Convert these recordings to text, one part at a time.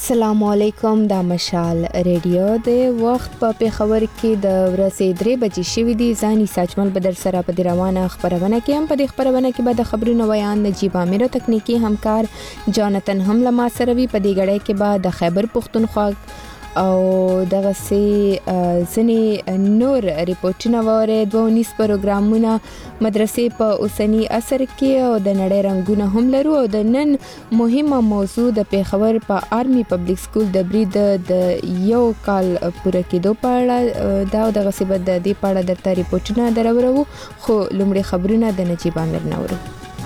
السلام علیکم. د مشال ریډیو د وخت په پیښور کې د ورځې 3 بجې شوې دي. ځاني ساجمل بدر سره په روانه خبرونه کې هم په دې خبرونه کې به د خبرونو بیان نجیب امیر تکنیکی همکار جانتن هم لما سره وی په دې غړې کې به د خیبر پښتونخوا او دغه سي ځنی نور ریپورتونه وره 19 پروګرامونه مدرسې په اوسنی اثر کې او د نړۍ رنگونه هم لرو او د نن مهمه موضوع د پیښور په آرمي پبلک سکول د برید د یو کال پوره کېدو په اړه دا دغه سي بد د دې په اړه درته ریپورتونه درورو خو لومړی خبرونه د نجیب امیر نورو.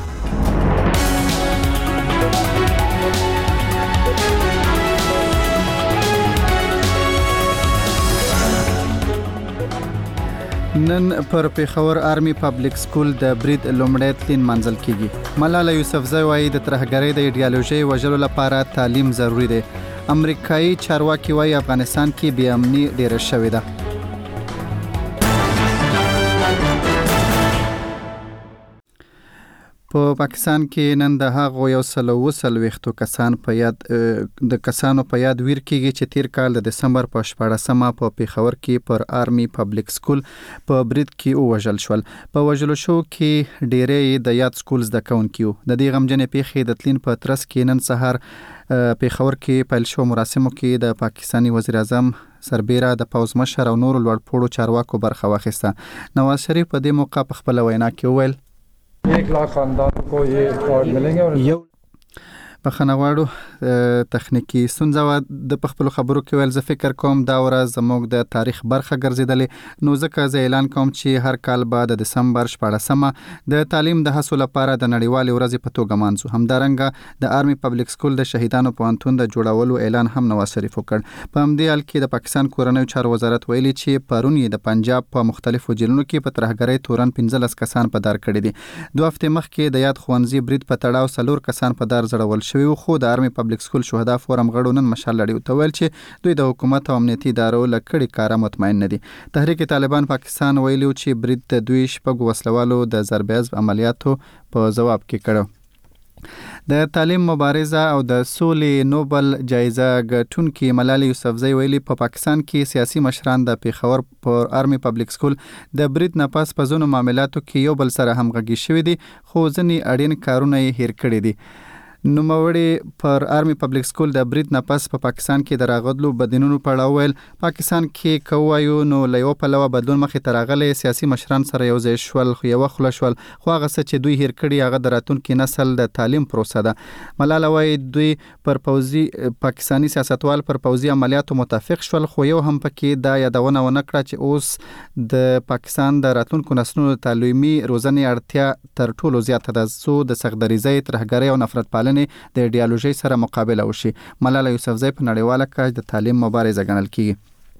نن پر پیښور آرمي پبلک سکول د برید لومړی تلین منزل کیږي. ملاله یوسفزۍ وايي د ترهګرۍ د ایډیالوژي وژلو لپاره تعلیم ضروری دی. امریکایي چارواکي وايي افغانستان کې بې امني ډیره شوې ده. په پاکستان کې نن د هغو 120 کسان په یاد د کسانو په یاد ویر کېږي چې تیر کال د دسمبر په 14مه په پیښور کې پر آرمي پبلک سکول په برید کې وژل شول. په وژلو شو کې ډېرې د یاد سکول زده کوونکي وو. د دې غمجنې پیښې د تلین په ترڅ کې نن سهار پیښور کې پیل شو مراسمو کې د پاکستاني وزیر اعظم سربیره د پوز مشر او نور لوړپوړو چارواکو برخه واخیسته. نواز شریف په دې موقع په خپل وینا کې وویل 1 लाख खानदानों को ये कार्ड मिलेंगे और بخښنه غواړو تخنیکی ستونزه و. د خپل خبرو کې ویل زه فکر کوم دا ورځ زموږ د تاریخ برخه ګرځیدلې. نو ځکه زه اعلان کوم چې هر کال بعد د دسمبر 14مه د تعلیم د حصول لپاره د نړیوال ورځ په توګه مانځو. همدارنګه د آرمي پبلک سکول د شهیدانو پوهنتون د جوړولو اعلان هم نواز شریف وکړ. په همدې حال کې د پاکستان کورنیو چارو وزارت ویلي چې پرون یې د پنجاب په مختلفو جیلونو کې په ترهګرۍ تورن 15 کسان په دار کړي دي. 2 هفته مخکې د یاد ښوونځي برید په تړاو 4 کسان په دار ځړول شوي. خو د آرمي پبلک سکول شهدا فورم غړو نن مشال لړۍ ته ویل چې دوی د حکومت او امنیتي ادارو له کړي کاره مطمئن نه دي. تحریک طالبان پاکستان ویلي چې برید د دوی شپږ وسلوالو د ضربه‌حزب عملیاتو په جواب کې کړو. د تعلیم مبارزه او د سولې نوبل جایزه ګټونکې ملاله یوسفزۍ ویلي په پاکستان کې سیاسي مشران د پیښور پر آرمي پبلک سکول د برید نه پس په ځینو معاملاتو کې یو بل سره همغږي شوي دي خو ځینې اړین کارونه یې هیر کړي دي. نوموړي پر آرمي پبلک سکول د برید نه پس په پاکستان کې د راغلو بدلونونو په اړه ویل پاکستان کې کوایو نو لیو په لوا بدلون مخې ته راغلي سیاسي مشران سره یو ځای شول خو یو خل شول خو هغه څه چې دوی هیر کړي هغه د راتلونکي نسل د تعلیم پروسه ده. ملاله وايي دوی پر پوزي پاکستاني سیاستوال پر پوزي عملیاتو متفق شول خو یو هم پکې دا یادونه ونه کړه چې اوس د پاکستان د راتلونکو نسلونو تعلیمي روزنې اړتیا تر ټولو زیاته ده سو د سغدریزۍ ترهګرۍ او نفرت پالنې د ایډیالوژي سره مقابله وشي. ملاله یوسفزۍ په نړیواله کچه د تعلیم مبارزه ګڼل کیږي.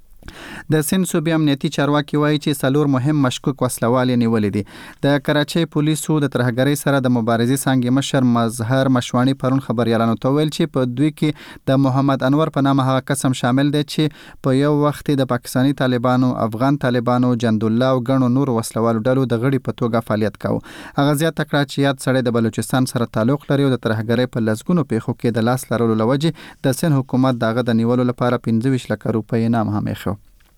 د سند صوبې امنیتي چارواکي وایي چې 4 مهم مشکوک وسلوال نیولې دي. د کراچۍ پولیسو د ترهګرۍ سره د مبارزې څنګه مشر مظهر مشوانی پرون خبريالانو ته ویل چې په دوی کې د محمد انور په نامه هغه قسم شامل دی چې په یو وخت د پاکستاني طالبانو افغان طالبانو جند الله او ګڼو نور وسلوالو ډلو د غړي په توګه فعالیت کاوه. هغه زیات کړه چې یاد سړی د بلوچستان سره تعلق لري او د ترهګرۍ په لسګونو پیښو کې د لاس لرلو لوجه د سند حکومت دغه د نیولو لپاره 25 لک روپۍ انعام هم یې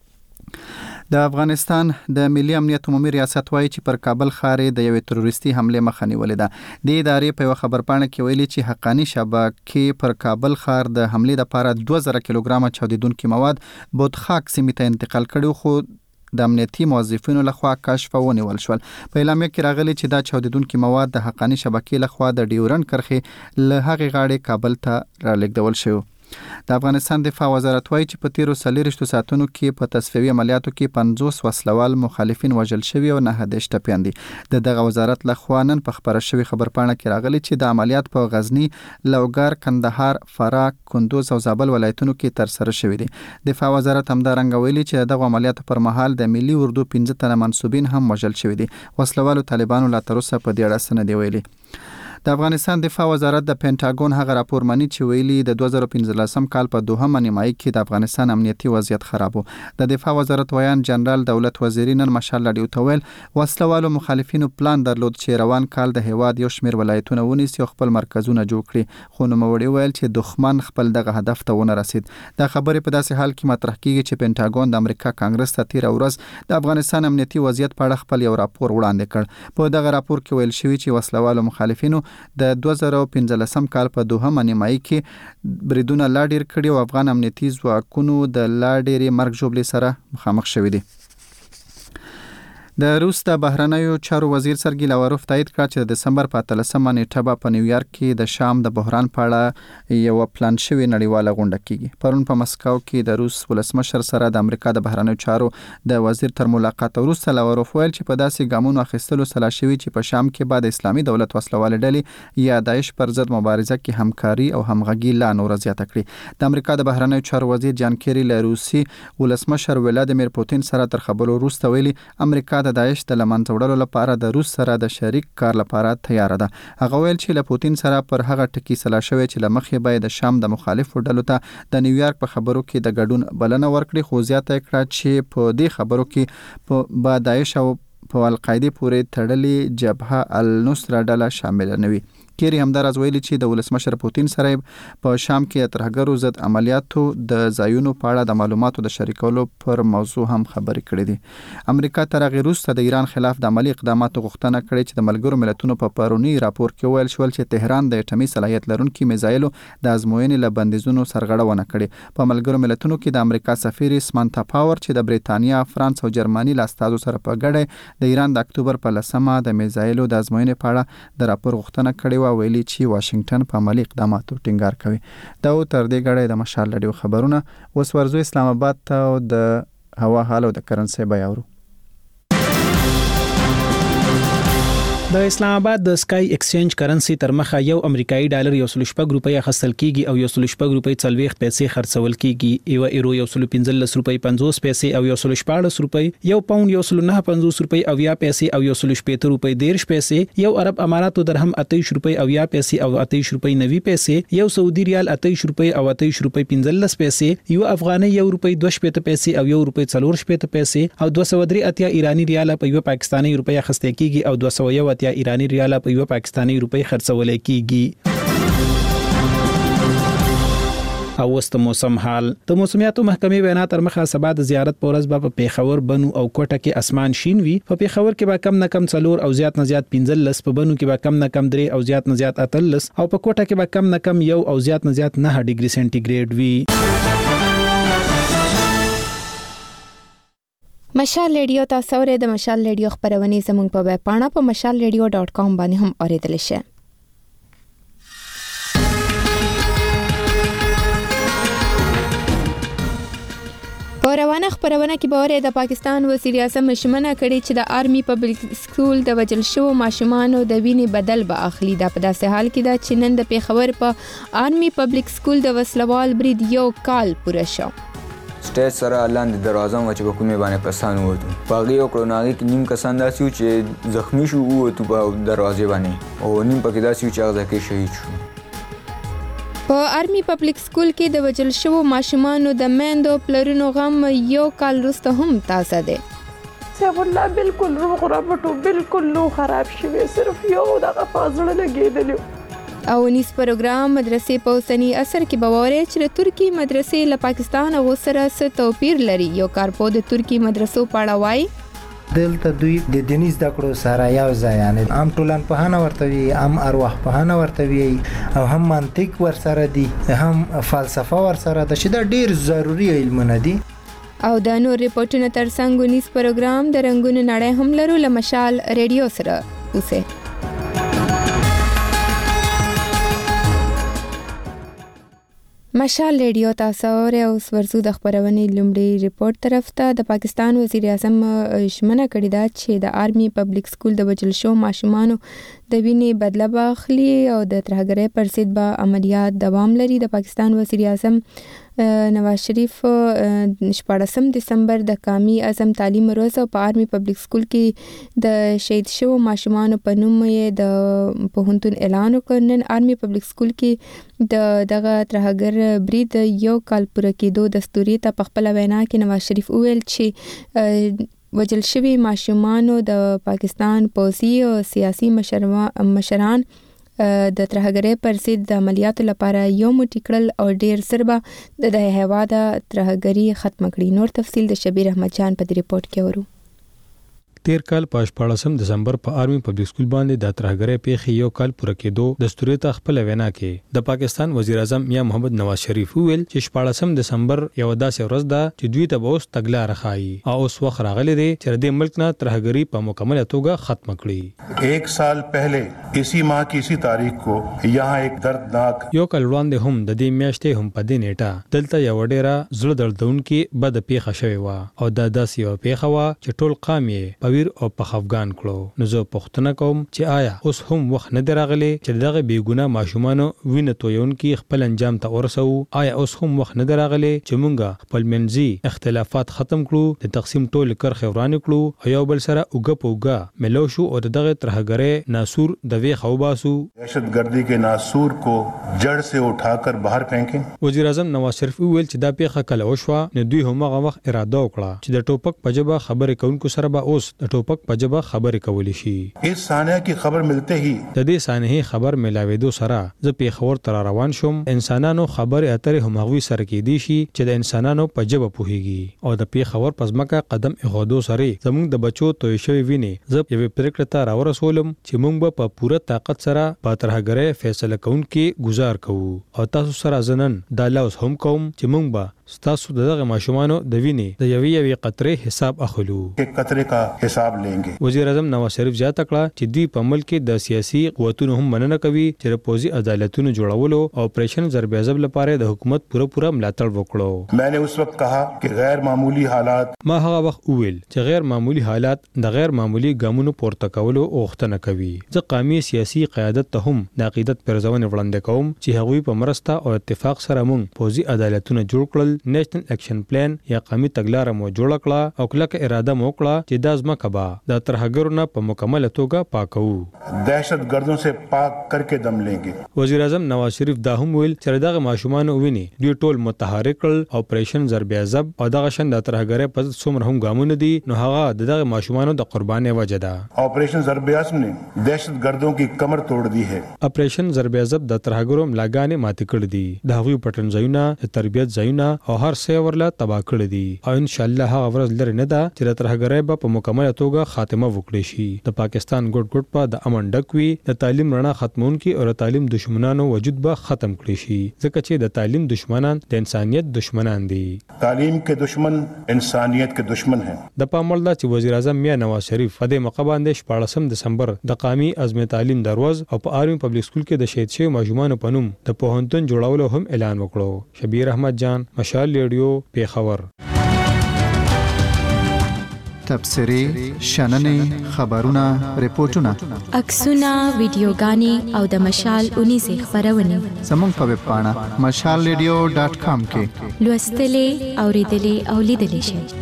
د افغانستان د ملي امنیت عمومي ریاست وايي چې پر کابل ښار د یوې تروریستي حمله مخه نیولې ده. د ادارې په خبرپاڼه کې ویلي چې حقانی شبکې پر کابل ښار د حملې لپاره 2000 کیلوګرام چاودیدونکي مواد بودخاک سیمې ته انتقال کړي خو د امنیتي موظفینو لخوا کشف ونیول شول. په اعلامیه کې راغلي چې دا چاودیدونکي مواد د حقانی شبکې لخوا د ډیورنډ کرښې له هغې غاړې کابل ته رالېږدول شوی. د افغانستان دفاع وزارت وايي چې په تیرو 40 ساعتونو کې په تصفیوي عملیاتو کې 50 وسلوال مخالفین وژل شوي او 9 ټپیان دي. دغه وزارت لخوا نن په خبره شوی خبرپاڼه کې راغلي چې د عملیات په غزنی، لوګر، کندهار، فراه، کندوز او زابل ولایتونو کې تر سره شوي دي. دفاع وزارت همدارنګه ویلي چې دغه عملیاتو پر مهال د ملي اردو 15 تنه منسوبین هم وژل شوي دي. وسلوالو طالبانو لا تر اوسه په دې اړه څه نه دی ویلي. د افغانستان دفاع وزارت د پینټاګون هغه راپور مني چې ویلي د 2015 کال په دوهمه نیمایي کې د افغانستان امنیتي وضعیت خراب و. د دفاع وزارت ویان جنرال دولت وزیری نن مشال لډیو ته ویل وسلوالو مخالفینو پلان درلود چې روان کال د هیواد یو شمېر ولایتونه ونیسي او خپل مرکزونه جوړ کړي، خو نوموړي ویل چې دښمن خپل دغه هدف ته ونه رسید. دا خبرې په داسې حال کې مطرح کیږي چې پینټاګون د امریکا کانګرس ته تیر ورځ د افغانستان امنیتي وضعیت په اړه خپل یو راپور وړاندې کړ. په دغه راپور کې ویل شوی چې وسلوالو مخالفینو د 2015 کال په دوهمه نیمایي کې بریدونه لا ډیر کړي او افغان امنیتي ځواکونو د لا ډیرې مرګ ژوبلې سره مخامخ شوي دي. د روس د بهرنیو چارو وزیر سرګی لاوروف تایید کړ چې د دسمبر په 13مه نیټه په نیویارک کې د شام د بحران په اړه یو پلان شوی نړیواله غونډه کیږي. پرون په مسکو کې د روس ولسمشر سره د امریکا د بهرنیو چارو د وزیر تر ملاقات وروسته لاوروف ویل چې په داسې ګامونو اخیستلو سلا شوی چې په شام کې بعد اسلامي دولت وسلواله ډلې یا داعش پر ضد مبارزه کې همکاري او همغږي لا نور زیاته کړي. د امریکا د بهرنیو چارو وزیر جان کیری له روسي ولسمشر ولادیمیر پوتین سره تر خبرو وروسته ویلي امریکا د داعش د لمنځه وړلو لپاره د روس سره د شریک کار لپاره تیار ده. هغه ویل چې له پوتین سره پر هغه ټکی سلا شوی چې لمخې باید د شام د مخالفو ډلو ته د نیویارک په خبرو کې د ګډون بلنه ورکړي، خو زیاته کړه چې په دې خبرو کې په داعش او په القاعده پورې تړلې جبهه النصره ډله شامل نه وي. کیری همدارز ویلي چې د ولسمشر پوتین سره په شام کې ترهګرو ضد عملیاتو د ځایونو په اړه د معلوماتو د شریکولو پر موضوع هم خبرې کړې دي. امریکا تر هغه وروسته د ایران خلاف د عملی اقداماتو غوښتنه کړې چې د ملګرو ملتونو په پرونی راپور کې ویل شول چې تهران د اټومي صلاحیت لرونکي میزایلو د ازموینې له بندیزونو سرغړونه کړې. په ملګرو ملتونو کې د امریکا سفیر سمانتا پاور چې د بریتانیا، فرانس او جرمني له استازو سره په ګډه د ایران د اکتوبر په 10مه د میزایلو د ازموینې په اړه د راپور غوښتنه کړې ویلي چې واشنگټن په عملی اقداماتو ټینګار کوي. دا تر دې غړې د مشال لډیو خبرونه اوس ورزو اسلام آباد ته او د هوا حال او د کرنسي بیاورو. د اسلام آباد د سکای ایکسچینج کرنسی تر مخه یو امریکایي ډالر 1.6 روپۍ اخیستل کیږي او 1.6 روپۍ 40 پیسې خرڅول کیږي. یو ایرو 1.15 روپۍ 50 پیسې او 1.14 روپۍ، یو پاوند 1.950 روپۍ او 10 پیسې او 1.15 روپۍ 10 پیسې، یو عرب اماراتو درهم 28 روپۍ او 10 پیسې او 28 روپۍ 90 پیسې، یو سعودي ریال 28 روپۍ او 28 روپۍ 15 پیسې، یو افغاني 1 روپۍ 2 پیسې او 1 روپۍ 4 پیسې او 203 ایرانی ریال په یو پاکستانی روپۍ اخیستل کیږي او 201 ایرانی ریال په یو پاکستانی روپۍ خرڅول کیږي. او وست موسم حال د موسمیاتو محکمې وینا تر مخه سبا د زیارت پورز په پیښور، بنو او کوټه کې اسمان شین وي. په پیښور کې به کم نه کم 4 او زیات نه زیات 15، په بنو کې به کم نه کم 3 او زیات نه زیات 18 او په کوټه کې به کم نه کم 1 او زیات نه زیات 9 ډیګري سنټیګریډ وي. مشال ریډیو تاسو ورته د مشال ریډیو خبرونه زموږ په ویب پاڼه په mashalradio.com باندې هم اوریدل شئ. په روانه خبرونه کې به د پاکستان وزیر اعظم مشمنه کړي چې د آرمي پبلک سکول د وجل شو ماشومانو د وینې بدل به اخلي. دا په داسې حال کې دا چې نن د پیښور په آرمي پبلک سکول د وسلوال برید یو کال پوره شو. سټیج سره لاندې دروازه مو چې په کومې باندې پسان ووتو په هغې یو کړو نو هغې کې نیم کسان داسې وو چې زخمي شو ووتو په دروازې باندې او نیم پکې داسې وو چې هغه ځای کې شهید شو. په آرمي پبلک سکول کې د وجل شوو ماشومانو د میندو پلرونو غم یو کال وروسته هم تازه دی. صاحب الله بالکل روغ رابطو بالکل لو خراب شوی، صرف یو دغه فاصله لګېدلی. او نیس پروګرام مدرسې په اوسني عصر کې بواره چې د ترکی مدرسې له پاکستان او سره څه توپیر لري. یو کارپو د ترکی مدرسو په اړه وایي دلته دوی د دیني زده کړو سره یو ځای یعنی هم ټولنپوهنه ورته وي، هم ارواحپوهنه ورته وي او هم منطق ورسره دي، هم فلسفه ورسره ده چې دا ډیر ضروري علمونه دي. او د نور ریپورتونو ترڅنګ نیس پروګرام د رنگونو نړۍ هم لرو له مشال ریډیو سره اوسه. مشال ریډیو تاسو اوس ورزو د خبرونې لومړی ریپورت طرف ته. د پاکستان وزیر اعظم شمنه کړې ده چې د آرمي پبلک سکول د وجل شو ماشومانو د وینې بدله به اخلي او د ترهګرۍ پر ضد به عملیات دوام لري. د پاکستان وزیر اعظم نواز شریف 14 دسمبر د قومي عزم تعلیم ورځ په آرمي پبلک سکول کې د شهید شوو ماشومانو په نوم یې د پوهنتون اعلان وکړ. نن آرمي پبلک سکول کې دغه ترهګر برید یو کال پوره کېدو دستوري ته په خپل وینا کې نواز شریف وویل چې وجل شوی ماشومانو د پاکستان پوځي او سیاسي مشران د ترهګرۍ پر ضد د عملیاتو لپاره یو موټی کړل او ډیر سربه د هیواد ترهګري ختم کړي. نور تفصیل د شبیر احمد جان په ریپورت کې ورو. تیر کال په 14 دسمبر په آرمي پبلک سکول باندې د ترهګرۍ پیښې یو کال پوره کېدو دستوري ته خپل وینا کې د پاکستان وزیر اعظم میاں محمد نواز شریف ویل چې 14 دسمبر یو داسې ورځ ده چې دوی ته اوس تګلاره راخایي او اوس وخت راغلی دی چې د ملک نه ترهګري په مکمل توګه ختم کړي. एक साल पहले इसी माह की इसी तारीख को यहाँ एक दर्दनाक یو کال وړاندې هم د دې میاشتې هم په دې نیټه دلته یو ډیره زړه دردونکې بد پیښه شوې وه او دا داسې یو پیښه وه چې ټول قوم یې او په خفګان کړو. نو زه پوښتنه کوم چې آیا اوس هم وخت نه دی راغلی چې دغه بیګونه ماشومانو وینه تویونکي خپل انجام ته ورسو؟ آیا اوس هم وخت نه دی راغلی چې مونږ خپل منځي اختلافات ختم کړو، د تقسیم ټول کرخې ورانې کړو او یو بل سره اوګه په اوګه ملو شو او دغه ترهګرۍ ناسور د وی خوباسو، دهشتګردي کې ناسور کو جڑ سے اٹھاکر باہر پھینکیں. وزیر اعظم نواز شریف ویل چې دا پیښه کله وشوه نو دوی هم هغه وخت اراده وکړه چې د ټوپک په جبه خبرې کوونکو سره به اوس د ټوپک په جبه خبرې کولی شي. اس سانحه کی خبر ملته هی د دې سانحه خبر ملاوېدو سره زه پیښور ته روان شوم. انسانانو خبرې اترې هم هغوی سره کېدی شي چې د انسانانو په جبه پوهیږي او د پیښور په ځمکه قدم ایښودو سره زموږ د بچو توی شوی ویني زه یوې پریکړې ته راورسولم چې موږ به په پوره طاقت سره په ترهګرۍ فیصله کوونکي گزار کوو او تاسو سره زنن دا لوز هم کوم چې موږ به ستاسو دغه ماشومانو د وینې د یوې قطرې حساب اخلو، قطرې کا حساب لینګي. وزیر اعظم نواز شریف زیاته کړه چې دوی په ملک کې د سیاسي قوتونو هم مننه کوي چې د پوځي عدالتونو جوړولو او اپریشن ضرب عضب لپاره د حکومت پوره ملاتړ وکړو. میں نے اس وقت کہا کہ غیر معمولی حالات ما هغه وخت ویل چې غیر معمولی حالات د غیر معمولی ګامونو پورته کولو غوښتنه کوي. زه قومي سیاسي قیادت ته هم د عقیدت پرځونه وړاندې کوم چې هغوی په مرسته او اتفاق سره موږ پوځي عدالتونه جوړ کړل، نیشنل ایکشن پلان یا قومي تګلاره مو جوړ کړه او کلک اراده مو وکړه چې دا ځمکه به د ترهګرو نه په مکمل توګه پاکو، دهشتګردوں سے پاک کر کے دم لیں گے. وزیر اعظم نواز شریف دا هم ویل چې دغه ماشومان ویني دوی ټول متحرک کړل اپریشن ضرب عضب او دغه شند ترهګرۍ په څومره هم ګامونه دي نو هغه دغه ماشومان د قربانۍ وجه ده. اپریشن ضرب عضب نے دهشتګردوں کی کمر توڑ دی ہے. اپریشن ضرب عضب د ترهګرو ملاګانې ماتې کړې دي، د هغوی پټن ځایونه، د تربیت ځایونه او هر څه ورله تباہ کړی دي او ان شاء الله هغه ورځ لري نه ده چې د ترهګرۍ په مکمل توګه خاتمه وکړي شي. د پاکستان ګډ په د امن ډک وي، د تعلیم رڼا ختمونکي او د تعلیم دشمنانو وجود به ختم کړي شي ځکه چې د تعلیم دشمنان د انسانیت دشمنان دي. تعلیم کے دشمن انسانیت کے دشمن ہیں. د پاموړ د چې وزیر اعظم میاں نواز شریف په دې موقع باندې 14 دسمبر د قومي عزم تعلیم د ورځ او په آرمي پبلک سکول کې د شهید شوی ماشومانو په نوم د پوهنتون جوړولو هم اعلان وکړو. شبیر احمد جان، مشال ریډیو، پیښور. تبصرې، شننې، خبرونه، ریپورتونه، عکسونه، ویډیوګانې او د مشال 19 خبرونه زموږ په ویب پاڼه mashalradio.com کې لوستلې، اوریدلې او لیدلې شئ.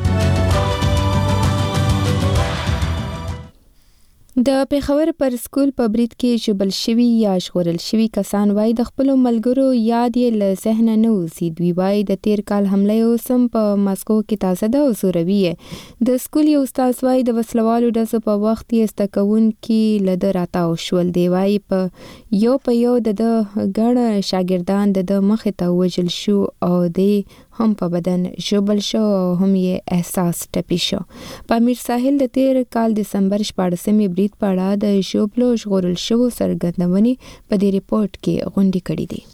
د پیښور پر سکول په برید کې ژوبل شوي یا ژغورل شوي کسان وایي د خپلو ملګرو یاد یې له ذهنه نه وځي. دوی وایي د تیر کال حمله اوس هم په ماسکو کې تازه ده او زوروي یې. د سکول یو استاد وایي د وسلوالو ډزو په وخت یې زده کوونکي له ده راتاو شول. دی وایي په یو د ګڼ شاګردان د مخې ته ووژل شو او دی هم په بدن ژوبل شو او هم یې احساس ټپي شو. په امیر ساحل د تیر کال دسمبر 14مې برید په اړه د ژوبلو ژغورل شوو څرګندونې په دې ریپورت کې غونډې کړي دي.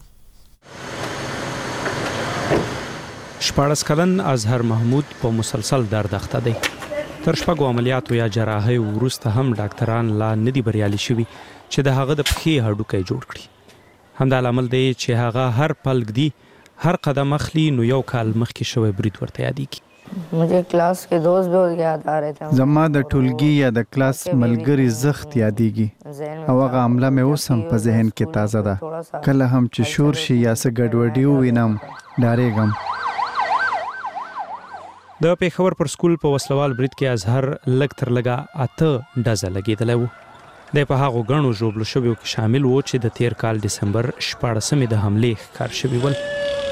14 کلن اظهر محمود په مسلسل درد اخته دی. تر شپږو عملیاتو یا جراحۍ وروسته هم ډاکټران لا نه دي بریالي شوي چې د هغه د پښې هډوکی جوړ کړي. همدا لامل دی چې هغه هر پل ږدي، هر قدم اخلي نو یو کال مخکې شوی برید ورته یادېږي. मुझे क्लास के दोस्त बहुत याद आ रहे थे. زما د ټولګي یا د کلاس ملګری زخت یادېږي او هغه عمله مې اوس هم په ذهن کې تازه ده. کله هم چې شور شي یا څه ګډوډي ووینم ډارېږم. د پیښور پر سکول په وسلوال برید کې اظهر لږ تر لږه 8 ډزه لګېدلی و. د په هغو ګڼو ژوبلو شویو کې شامل و چې د تیر کال ډسمبر 14 د حملې ښکار شوي ول.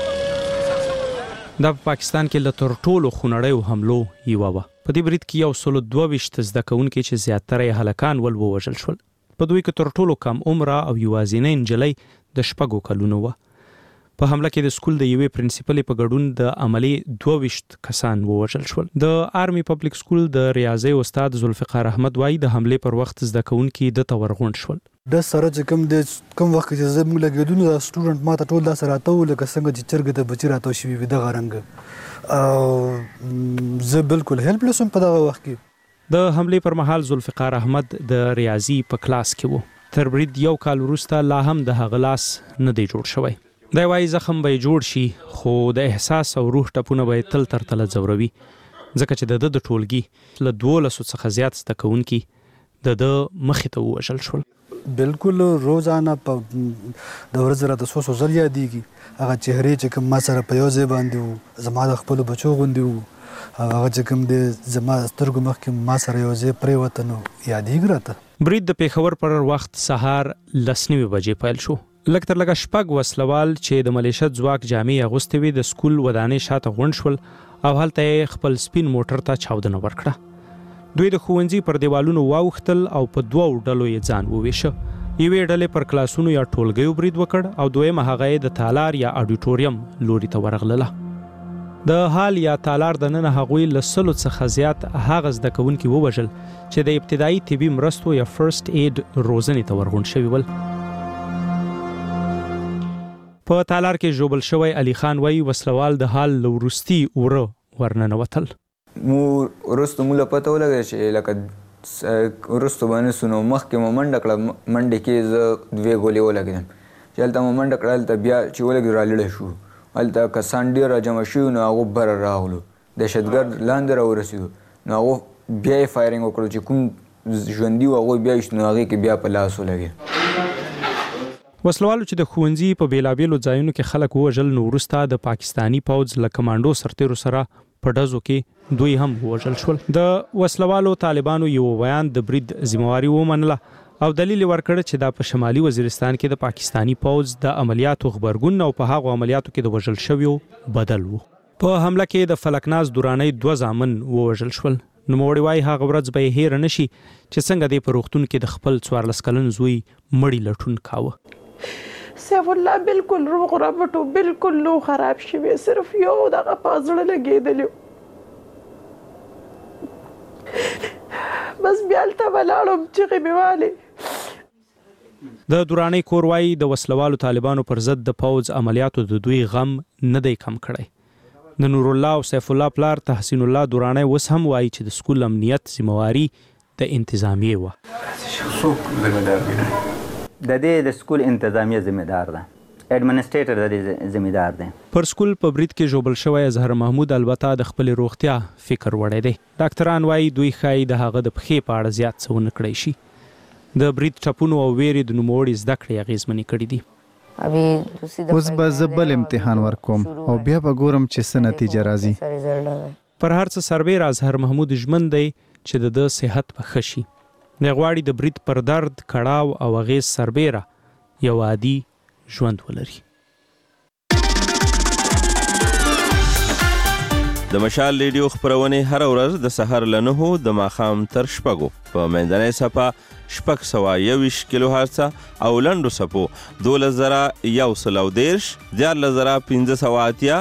دا په پاکستان کې له تر ټولو خونړیو حملو یوه وه. په دې برید کې 122 زده کوونکي چې زیاتره یې هلکان ول ووژل شول. په دوی کې تر ټولو کم عمره او یوازینۍ نجلۍ د 6 کلونو وه. په حمله کې د سکول د یوې پرنسپلې په ګډون د عملي 22 کسان ووژل شول. د آرمي پبلک سکول د ریاضي استاد ذوالفقار احمد وایي د حملې پر وخت زده کوونکي د تورغون شول. د سره چې کوم وخت چې زموږ لګیدون د سټوډنټ ماته ټول دا سره راته لکه څنګه چې چرګ ته بچی راته شوی وي دغه رنګ او زه بالکل هیلپلس په دغه وخت کې. د حملې پر مهال ذوالفقار احمد د ریاضي په کلاس کې و. تر برید 1 کال وروسته لا هم د هغه لاس نه دی جوړ شوی. دا وایي زخم به جوړ شي خو د احساس او روح ټپونه به تل تر تله ځوروي ځکه چې د ټولګي له 1200 څخه زیات زده کوونکي د مخې ته ووژل شول. بالکل روزانه په د ورځې راته څو ځل یادېږي هغه چهرې چې کوم ما سره په یو ځای باندې وو زما د خپلو بچو غوندې وو هغه چې کوم دی زما سترګو مخکې ما سره یو ځای پرېوته نو یادېږي راته. برید د پیښور پر وخت سهار 10:09 بجې پیل شو. لږ تر لږه 6 وسلوال چې د ملیشت ځواک جامې اغوستې وې د سکول ودانۍ شاته غونډ شول او هلته یې خپل سپین موټر ته چاودنه ورکړه. دوی د ښوونځي پر دیوالونو واوښتل او په 2 ډلو یې ځان وویشه. یوې ډلې پر کلاسونو یا ټولګیو برید وکړ او دویمه هغه یې د تالار یا اډیټوریم لوري ته ورغلله. د هال یا تالار دننه هغوی له 100 څخه زیات هغه زده کوونکي ووژل چې د ابتدایي طبي مرستو یا فرست ایډ روزنې ته ورغونډ شوي ول. په تالار کې ژوبل شوی علي خان وایي وسلوال د حال له وروستي اوره ورننوتل. وروسته موږ له پته ولګېده چې لکه وروسته باندې سو نو مخکې مو منډه کړه. منډې کې زه 2 ګولې ولګېدم چې هلته مو منډه کړه. هلته بیا چې ولګېدو رالړی شو. هلته کسان ډېر راجمع شوي نو هغو بره راغلو. دهشتګرد لاندې راورسېدو نو هغو بیا یې فایرینګ وکړو چې کوم ژوندي و هغوی بیا ایستو نو هغې کې بیا په لاس ولګېد. وسلوالو چې د ښوونځي په بیلابیلو ځایونو کې خلک ووژل نو وروسته د پاکستانی پوځ له کمانډو سرتیرو سره په ډزو کې دوی هم ووژل شول. د وسلوالو طالبانو یو بیان د برید ذمہواري ومنله او دلیل ورکړ چې دا په شمالي وزیرستان کې د پاکستانی پوځ د عملیاتو خبرګون او په هغو عملیاتو کې د وژل شویو بدل وو. په حمله کې د فلکناز دورانۍ 2 زامن ووژل شول. نوموړی وایي هغه ورځ به یې هېره نه شي چې څنګه دی په روغتون کې د خپل 14 کلن زوی مړی لټون کاوه. سیف الله بالکل روغ رمټ و بالکل نو خراب شوی صرف یو دغه په زړه لګېدلی بس بیا هلته ولاړم چغې مې والې. د دورانۍ کور وایي د وسلوالو طالبانو پر ضد د پوځ عملیاتو د دوی غم نه دی کم کړی. د نور الله او سیف الله پلار تحسین الله دورانۍ اوس هم وایي چې د سکول امنیت ذمہواري د انتظامیې وه. د دې د سکول انتظامیه ذمہدار ده. ایڈمنسټریټر د دې ذمہدار دی. پر سکول په برید کې ژوبل شوی اظهر محمود البته د خپل روغتیا فکر وړی دی. ډاکټران وایي دوی ښایي د هغه د پښې په اړه زیات څه ونه کړی شي. د برید ټپونو او ویرې د نوموړي زده کړې اغېزمنې کړي دي. اوس به زه بل امتحان ورکوم او بیا به ګورم چې څه نتیجه راځي. پر هر څه سربیر اظهر محمود ژمن دی چې د صحت به ښه شي. دی غواړي د برید پر درد کړاو او اغېز سربیره یو عادي ژوند ولري. د مشال ریډیو خبرونه هر ورځ د سحر له 9 د ماښام تر 6 په منځنۍ صفه 621 کیلو هرتز او لنډو صفو 2113 14580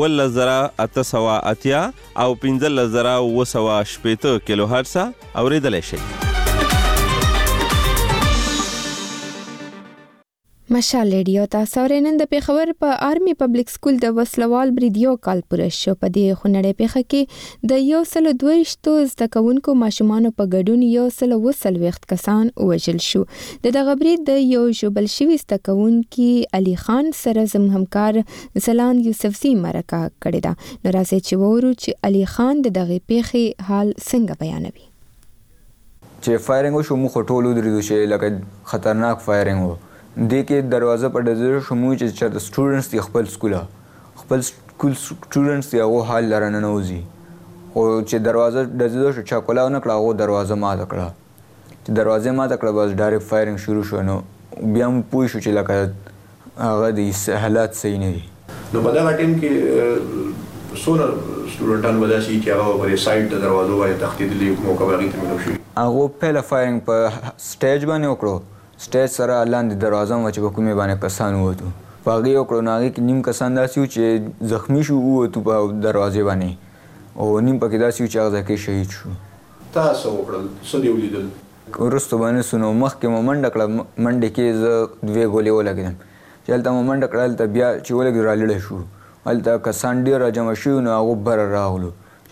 11880 او 15980 کیلو هرتز اوریدلای شئ. مشال ریډیو تاسو ورنن د پیښور په آرمي پبلک سکول د وسلوال برید یو کال پوره شو. په دې خونړې پیښه کې د 122 زده کوونکو ماشومان په ګډون 120 کسان وژل شو. دغه برید د یو ژوبل شوي زده کوونکي علي خان سره زموږ همکار زلان یوسفزي مرکه کړې ده. نو راځي چې وورو چې علي خان دغه پیښې حال څنګه بیانوي. چې فایرینګ وشو مو ټولو درېدو چې لکه خطرناک فایرینګ و. دې کې دروازه په ډزر شمو چې د سټوډنټس دی خپل سکول سټوډنټس دی هغه حال لرنه نوځي او چې دروازه ډزر شو چا کولاو نه کړه هغه دروازه ماته کړه چې دروازه ماته کړه بس ډایرکټ فایرینګ شروع شو. نو بیا مو پوه شو چې لکه هغه د حالات صحیح نه دي. نو په دا ټیم کې څونه سټوډنټان ودا شي چې هغه پر سایډ د دروازو باندې تختیدلې موقع باندې تمنو شي. هغه پهله فایرینګ په سټیج باندې وکړو. سټیج سره لاندې دروازه مو چې په کومې باندې کسان ووتو په هغې وکړو. نو هغې کې نیم کسان داسې وو چې زخمي شو ووتو په دروازې باندې او نیم پکې داسې وو چې هغه ځای کې شهید شو. تاسو وکړل څه دې ولیدل؟ وروسته باندې سو نو مخکې مو منډه کړه. منډې کې زه 2 ګولې ولګېدم چې هلته مو منډه کړه. هلته بیا چې ولګېدو رالړی شو. هلته کسان ډېر راجمع شوي نو هغه بره راغلو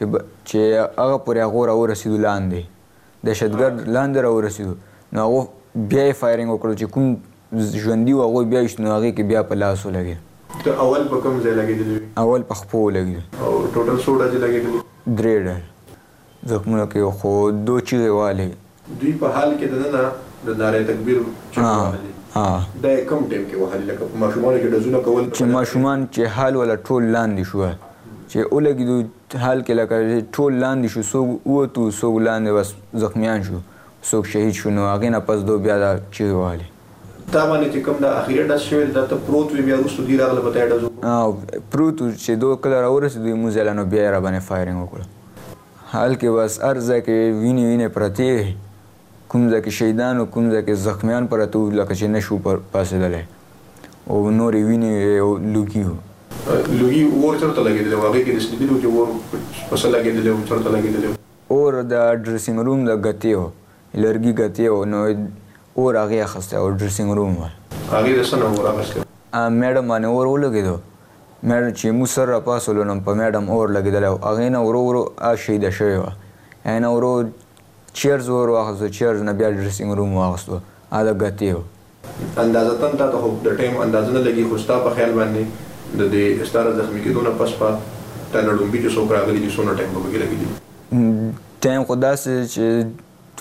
چې هغه پورې هغو راورسېدو لاندې دهشتګرد لاندې راورسېدو. نو هغو بیا یې فایرینګ وکړو چې کوم ژوندي و هغوی بیا ایست نو هغې کې بیا په لاس ولګېد. ته اول په کوم ځای لګېدلی وي؟ اول په خپو ولګېدو. او ټوټل څو ډزې لګېدلې؟ 3 ډزې زخمونه کې خو 2 چیغې والې. دوی په حال کې دننه د نارې تکبیر چیغې والې. دا یې کوم ټیم کې وهلې لکه په ماشومانو کې ډزونه کول؟ چې ماشومان چې حال ولا ټول لاندې شوه چې ولګېدو حال کې لکه ټول لاندې شو. څوک ووتو څوک لاندې بس زخمیان شو څوک شهید شو. نو هغې نه پس دو بیا دا چیغې والې. تا باندې چې کوم دا اخري ډز شوی دا ته پروت وي بیا وروسته دوی راغله په ته ډز وکړو؟ پروت و چې دو کله راورسېدو موږ ځله نو بیا یې راباندې فایرینګ وکړو. حال کې بس هر ځای کې وینې پرتې وې. کوم ځای کې شهیدان و کوم ځای کې زخمیان پراته وو لکه چې نه شو پاڅېدلی او نورې وینې او لوګي وو. لوګي اور چېرته لګېدلی و؟ هغې کې داسې لیدلي وو چې اور په څه لګېدلی و چېرته لګېدلی و؟ اور د ډریسینګ روم د ګتې و لرګي ګتې و. نو اور هغې اخیستی او ډریسینګ روم و. هغې د څه نه اور اخیستی؟ میډم باندې اور ولګېدو. میډم چې موږ سر راپاسولو نو په میډم اور لګېدلی و. هغې نه ورو ورو شهیده شوې وه. هغې نه ورو چیرز ور واخیستو. چیرز نه بیا ډریسینګ روم واخیستو. هغه د ګتې و. اندازتاً تا ته خو د ټایم اندازه نه لګي خو ستا په خیال باندې د دې ستا را زخمي کېدو نه پس په تا نه ډومبي چې څوک راغلي چې څومره ټایم به پکې لګېدي؟ ټایم خو داسې چې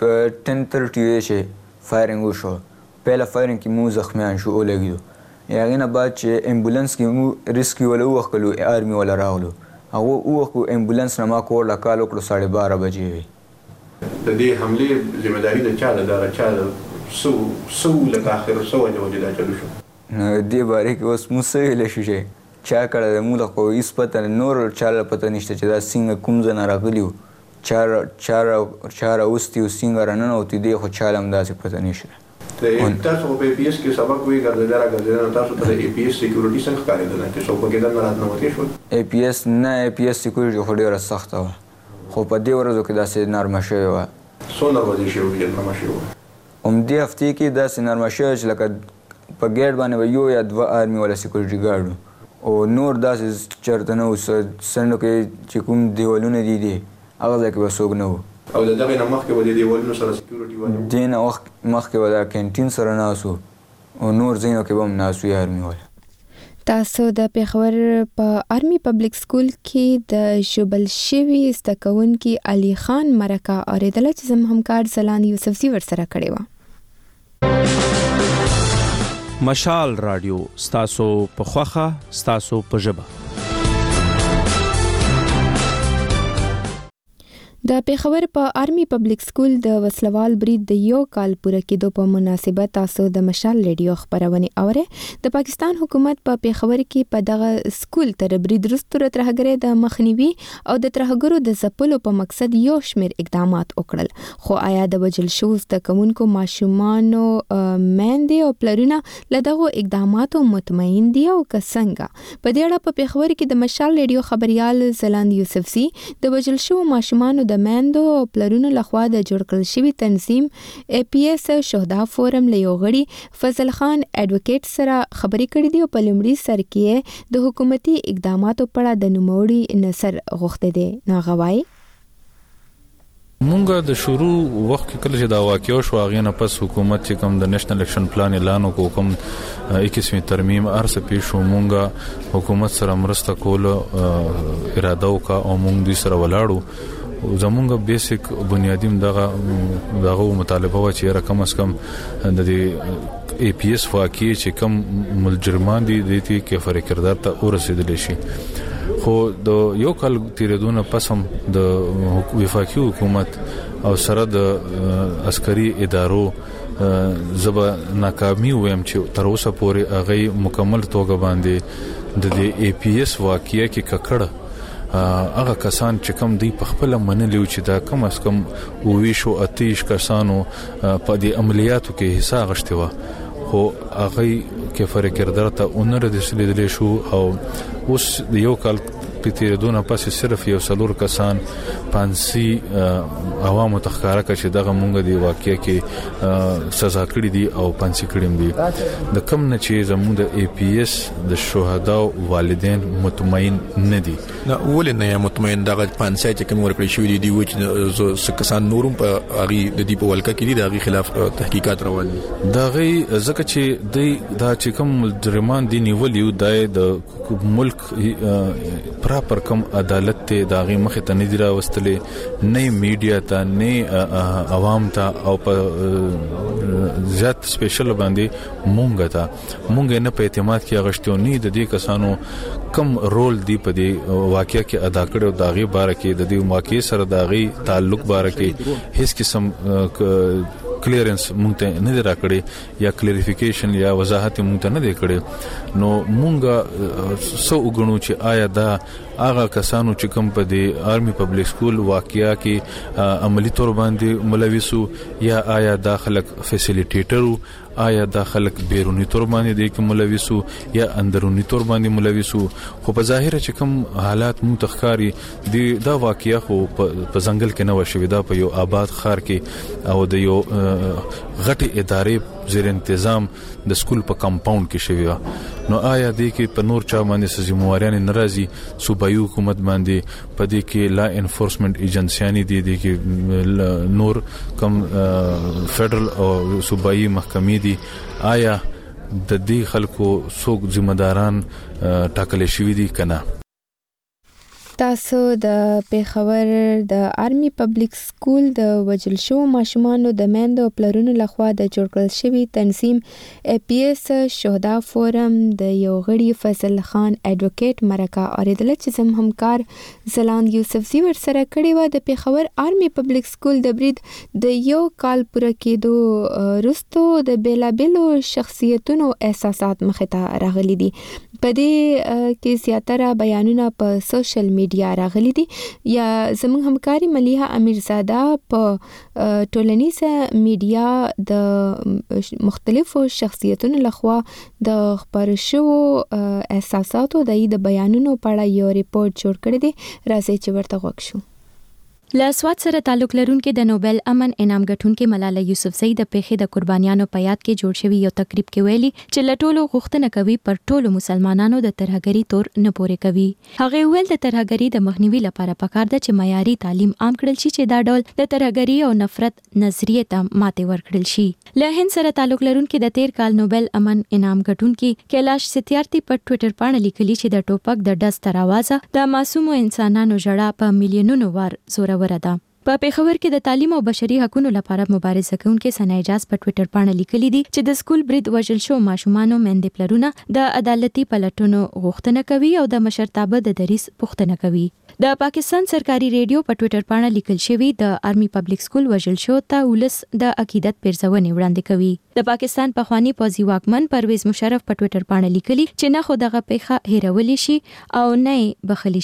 10:30 چې فایرینګ وشو. پهله فایرینګ کې مو زخمیان شو ولګېدو. هغې نه بعد چې امبولانس کې مو ریسکي والا ووښکلو آرمي والا راغلو. هغه ووښکو امبولانس نه ما کور له کال وکړو 12:30 بجې وې. د دې حملې ذمهداري د چا ده؟ دغه چا څه وو لکه آخر څه وجې دا چلو شو؟ دې باره کې اوس موږ څه ویلی شو چې چا کړی دی موږ خو هېڅ پته نور چا له پته نشته چې دا څنګه کوم ځای نه راغلي وو چا راوستي وو څنګه راننوتي دی خو چا له هم داسې پته نشته. تاسو خو په اے پي ایس کې سبق وایي ګرځېدا راګرځېدا نو تاسو ته د اے پي ایس سیکیورټي څنګه ښکارېدله چې څوک پکې دننه راننوتی شول؟ اے پي ایس نه اے پي ایس سیکیورټي خو ډېره سخته وه خو په دې ورځو کې داسې نرمه شوې وه. څومره ورځې شوې وې چې نرمه شوې وه؟ همدې هفتې کې داسې نرمه شوې چې لکه په ګیټ باندې به 1 یا 2 آرمي والا سیکیورټي ګارډ او نور داسې چېرته نه وو. څنډو کې چې کوم دیوالونه دي هغه ځای کې به څوک نه وو. او د دغې نه مخکې به د دیوالونو سره سیکیورټي والا وو؟ دې نه مخکې به دا کینټین سره ناست وو او نور ځایونو کې به هم ناست وي آرمي والا. تاسو د پیښور په آرمي پبلک سکول کې د ژوبل شوي زده کوونکي علي خان مرکه اورېدله چې زموږ همکار زلان یوسفزي ورسره کړې وه. مشال رادیو ستاسو په خوښه ستاسو په ژبه. د پیښور په آرمي پبلک سکول د وسلوال برید د 1 کال پوره کېدو په مناسبت تاسو د مشال ریډیو خبرونه اورئ. د پاکستان حکومت په پیښور کې په دغه سکول تر برید وروسته ترهګرۍ د مخنیوي او د ترهګرو د ځپلو په مقصد یو شمېر اقدامات وکړل. خو آیا د وژل شوو زده کوونکو ماشومانو میندې او پلرونه له دغو اقداماتو مطمئن دي او که څنګه؟ په دې اړه په پیښور کې د مشال ریډیو خبريال زلاند یوسفزي د وژل شوو ماشومانو د میندو او پلرونو لخوا د جوړ کړل شوی تنظیم APS شهدا فورم له یو غړي فضل خان اډوکیټ سره خبرې کړې دي او په لومړي سر کې د حکومتي اقداماتو په اړه د نوموړي نثر غوښته دي. ناغوای مونږه د شروع وخت کې کله چې دا واقعیا شو هغه نه پس حکومت چې کوم د نېشنل الیکشن پلان اعلان وکړ کوم 21 ترمیم ارسه پیښو مونږه حکومت سره مرسته کول اراده وکړه او مونږ دوی سره ولاړو زمونږه بیسیک بنیادی دغه مطالبه و چې رقم اس کم د APS واقعي چې کم ملجرمان دي د دې کې فرق کردار ته ورسېدل شي. خو د یو کال تیریدونه پس هم د وفاقي حکومت او سره د عسکري ادارو زبا ناکامي ويم چې تر اوسه پورې هغه مکمل توګه باندې د APS واقعي کې ککړه هغه کسان چې کم دی په خپل منلو چې دا کم اس کم وویشو اتیش کسانو په دې عملیاتو کې حصہ غشتي و خو هغه کې فرق کردار ته اونر د سلیدل شو او اوس د یو کال پتیردونه پس صرف یو څلور کسان پانسي عوامو تخکارا چې دغه مونږ دی واقعي کې سزا کړی دي او پانسي کړیم دي د کم نه چې زموږ د APS د شهدا والدین مطمئن نه دي. نه ولې نه مطمئن دغه پانسي چې کوم ورکړی شوی دي و چې کسان نورم په اغي د دې په ولکه کې دي دغه خلاف تحقیقات روان دي دغه ځکه چې دا چې کوم مجرمان دي نیولیو د ملک پر کم عدالت ته داغي مخه ته نه دی راوستلې نه میډیا ته نه عوام ته او په ذات سپیشل باندې مونږ نه په اعتماد کې غشتو نه د دې کسانو کم رول دی په دې واقعیا کې ادا کړو داغي بار کې د دې واقعي سره داغي تعلق بار کې هیڅ قسم کلیرنس مونږ ته نه راکړي یا کلیریفیکیشن یا وضاحت مونږ ته نه دی کړي نو مونږ سو وګڼو چې آیا دا هغه کسانو چې کوم په دې آرمي پبلک سکول واقعیا کې عملی تور باندې ملوثو یا آیا داخلك فیسیلیټیټر آیا داخلك بیرونی تور باندې د کوم ملوثو یا اندرونی تور باندې ملوثو خو په ظاهر چې کوم حالات متخکاری دا واقعیا خو په ځنګل کې نه وشوي دا په یو آباد خار کې او د یو غټي ادارې زیر تنظیم د سکول په کمپاوند کې شوی نو آیا دې کې په نور چا باندې سزمواريان ناراضي صوبایي حکومت باندې په دې کې لا انفورسمنت ایجنسیانی دي کې نور کم فدرل او صوبایي محکمې دي آیا د دې خلکو څوک ذمہ داران ټاکل شوی دي کنه. تاسو د پیښور د آرمي پبلک سکول د وجل شو ماشومانو د میندو پلرونو لخوا د جوړ کړل شوی تنظیم APS شهدا فورم د یو غړي فضل خان اډوکیټ مرکه اوریدل چې زم همکار زلاند یوسفزی ور سره کړي و د پیښور آرمي پبلک سکول د برید د یو کال پوره کېدو رستو د بیلابلو شخصیتونو احساسات مخته راغلي دي په دې کې زیاتره بیانونه په سوشل میډیا راغلي دي یا زموږ همکاري ملیحه امیرزاده په ټولنیزه میډیا د مختلفو شخصیتونو لخوا د خبر شو احساساتو د بیانونو په اړه یو ریپورت جوړ کړی دی راځي چې ورته غوښ شو. له سواد سره تعلق لرونکو د نوبل امن انعام ګټونکو ملاله یوسفزۍ د پیښې د قربانیانو په یاد کې جوړ شوی یو تقریب کې ویلي چې لټولو غوښتنه کوي پر ټولو مسلمانانو د ترهګری تور نه پورې کوي. هغه ویل د ترهګری د مخنیوي لپاره پکار ده چې معیاري تعلیم عام کړل شي چې دا ډول د ترهګری او نفرت نظریه ته ماته ورکړل شي. له هند سره تعلق لرونکو د 13 کال نوبل امن انعام ګټونکو کیلاش ستیارتي په ټوئیټر باندې لیکلي چې د ټوپک د ډز تر اوازه د معصومو انسانانو جړه په میلیونونو وار زورور ده. په پیښور کې د تعلیم او بشري حقوقو لپاره مبارزه کوونکې ثنا اجاز په ټوئیټر باندې لیکلي دي چې د سکول برید وژل شو ماشومانو مندې پلرونه د عدالتي پلټونو غوښتنه کوي او د مشرتابه د دریس پوښتنه کوي. د پاکستان سرکاري ریډیو په ټوئیټر باندې لیکل شوی د آرمي پبلک سکول وژل شو ته ولس د عقیدت پیرزونې وړاندې کوي. د پاکستان پخوانی پوځي واکمن پرویز مشرف په ټوئیټر باندې لیکلي چې نه خو دغه پیښه هیرول شي او نه بخلی شي.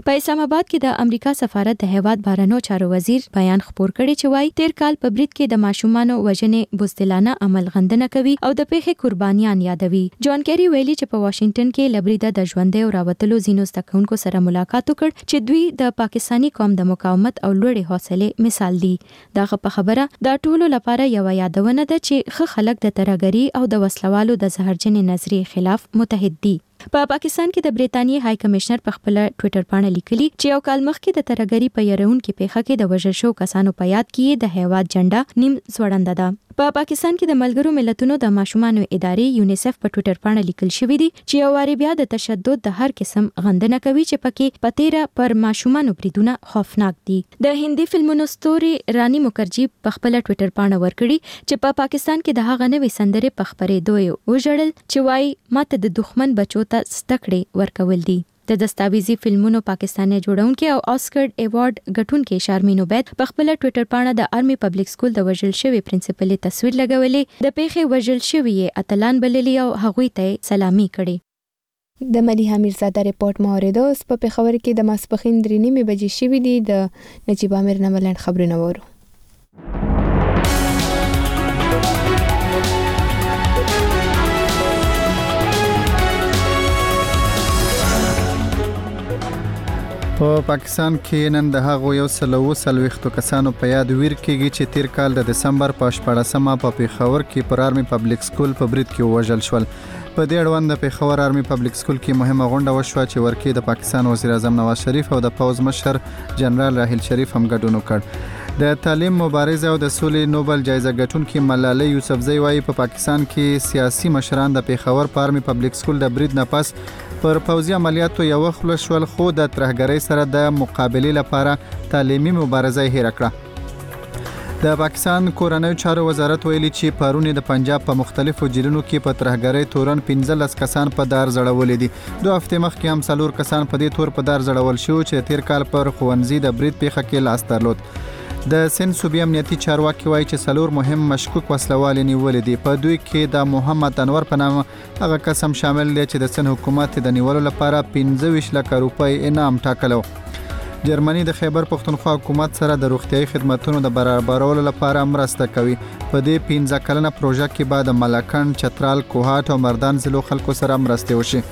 په اسلام آباد کې د امریکا سفارت د هیواد بهرنیو چارو وزیر بیان خپور کړی چې وايي تیر کال په برید کې د ماشومانو وژنې بزدلانه عمل غندنه کوي او د پیښې قربانیان یادوي. جان کیری ویلي چې په واشنگټن کې لبریده د ژوندۍ او راوتلو زینو ستکونکو سره ملاقات وکړ چې دوی د پاکستانی قوم د مقاومت او لوړې حوصله مثال دي. دغه په خبره دا ټولو لپاره یو یادونه ده چې ښه خلک د ترهګري او د وسلوالو د زهرجنې نظریې خلاف متحد دي. په پاکستان کې د بریټانیې های کمشنر په خپل ټوئیټر باندې لیکلي چې یو کال مخکې د ترهګري په يرونکو پیښه کې د وژل شو کسانو په یاد کې د هیواد جنډه نیم ځوړنده ده. په پاکستان کې د ملګرو ملتونو د ماشومانو ادارې یونیسف په ټوئیټر باندې لیکل شوی دی چې یو واری بیا د تشدد د هر قسم غندنه کوي چې پکې پتیره پر ماشومانو بریدونه خوفناک دي. د هندي فلمونو ستوري رانی مکرجی په خپل ټوئیټر باندې ورکړي چې په پاکستان کې د هغه نوې سندرې په خبرېدو وژړل چې وايي ماته د دښمن بچو ته ستکړې ورکول دي. د دستاویزي فلمونو پاکستاني جوړونکي او آسکر ایوارډ ګټونکي شارمین عبید په خپل ټوئیټر باندې د آرمي پبلک سکول د وژل شوی پرنسپل تصویر لګولې د پیښې وژل شوی اتلان بللی او هغوی ته سلامي کړي. د مليحه میرزاده ریپورت موریدو په پیښور کې د ماسپخین 3:30 بجې شوی دی. د نجیب امیر نملند خبرونه وورو. په پاکستان کې نن د هغو 140 کسانو په یاد ویر کېږي چې تیر کال د دسمبر په 14مه په پیښور کې پر آرمي پبلک سکول په برید کې وژل شول. په دې اړوند د پیښور آرمي پبلک سکول کې مهمه غونډه وشوه چې ورکې د پاکستان وزیر اعظم نواز شریف او د پوز مشر جنرال راحیل شریف هم ګډون وکړ. د تعلیم مبارزه او د سولې نوبل جایزه ګټونکي ملالۍ یوسفزۍ وايي په پاکستان کې سیاسي مشران د پیښور په آرمي پبلک سکول د برید نه پس پر پوځي عملیاتو یو خپل شول خو د ترهګرۍ سره د مقابلې لپاره تعلیمي مبارزه هېر کړه. د پاکستان کورنیو چارو وزارت ویلي چې پرون د پنجاب په مختلفو جیلونو کې په ترهګرۍ تورن 15 کسان په دار زړولې دي. 2 هفته مخکې هم 4 کسان په دې تور په دار زړول شو چې تیر کال پر ښوونځي د برید پیښه کې لاس درلود. د سند صوبې امنیتي چارواکي وایي چې 4 مهم مشکوک وسلوال نیولې دي. په دوی کې د محمد انور په نامه هغه قسم شامل دی چې د سند حکومت د نیولو لپاره 25 لک روپۍ انعام ټاکلو. جرمني د خیبر پښتونخوا حکومت سره د روغتيایي خدماتو د برابرولو لپاره مرسته کوي. په دې 15 کلنه پروژه کې بعد ملکن، چترال، کوهات او مردان ضلعو خلکو سره مرسته وشي.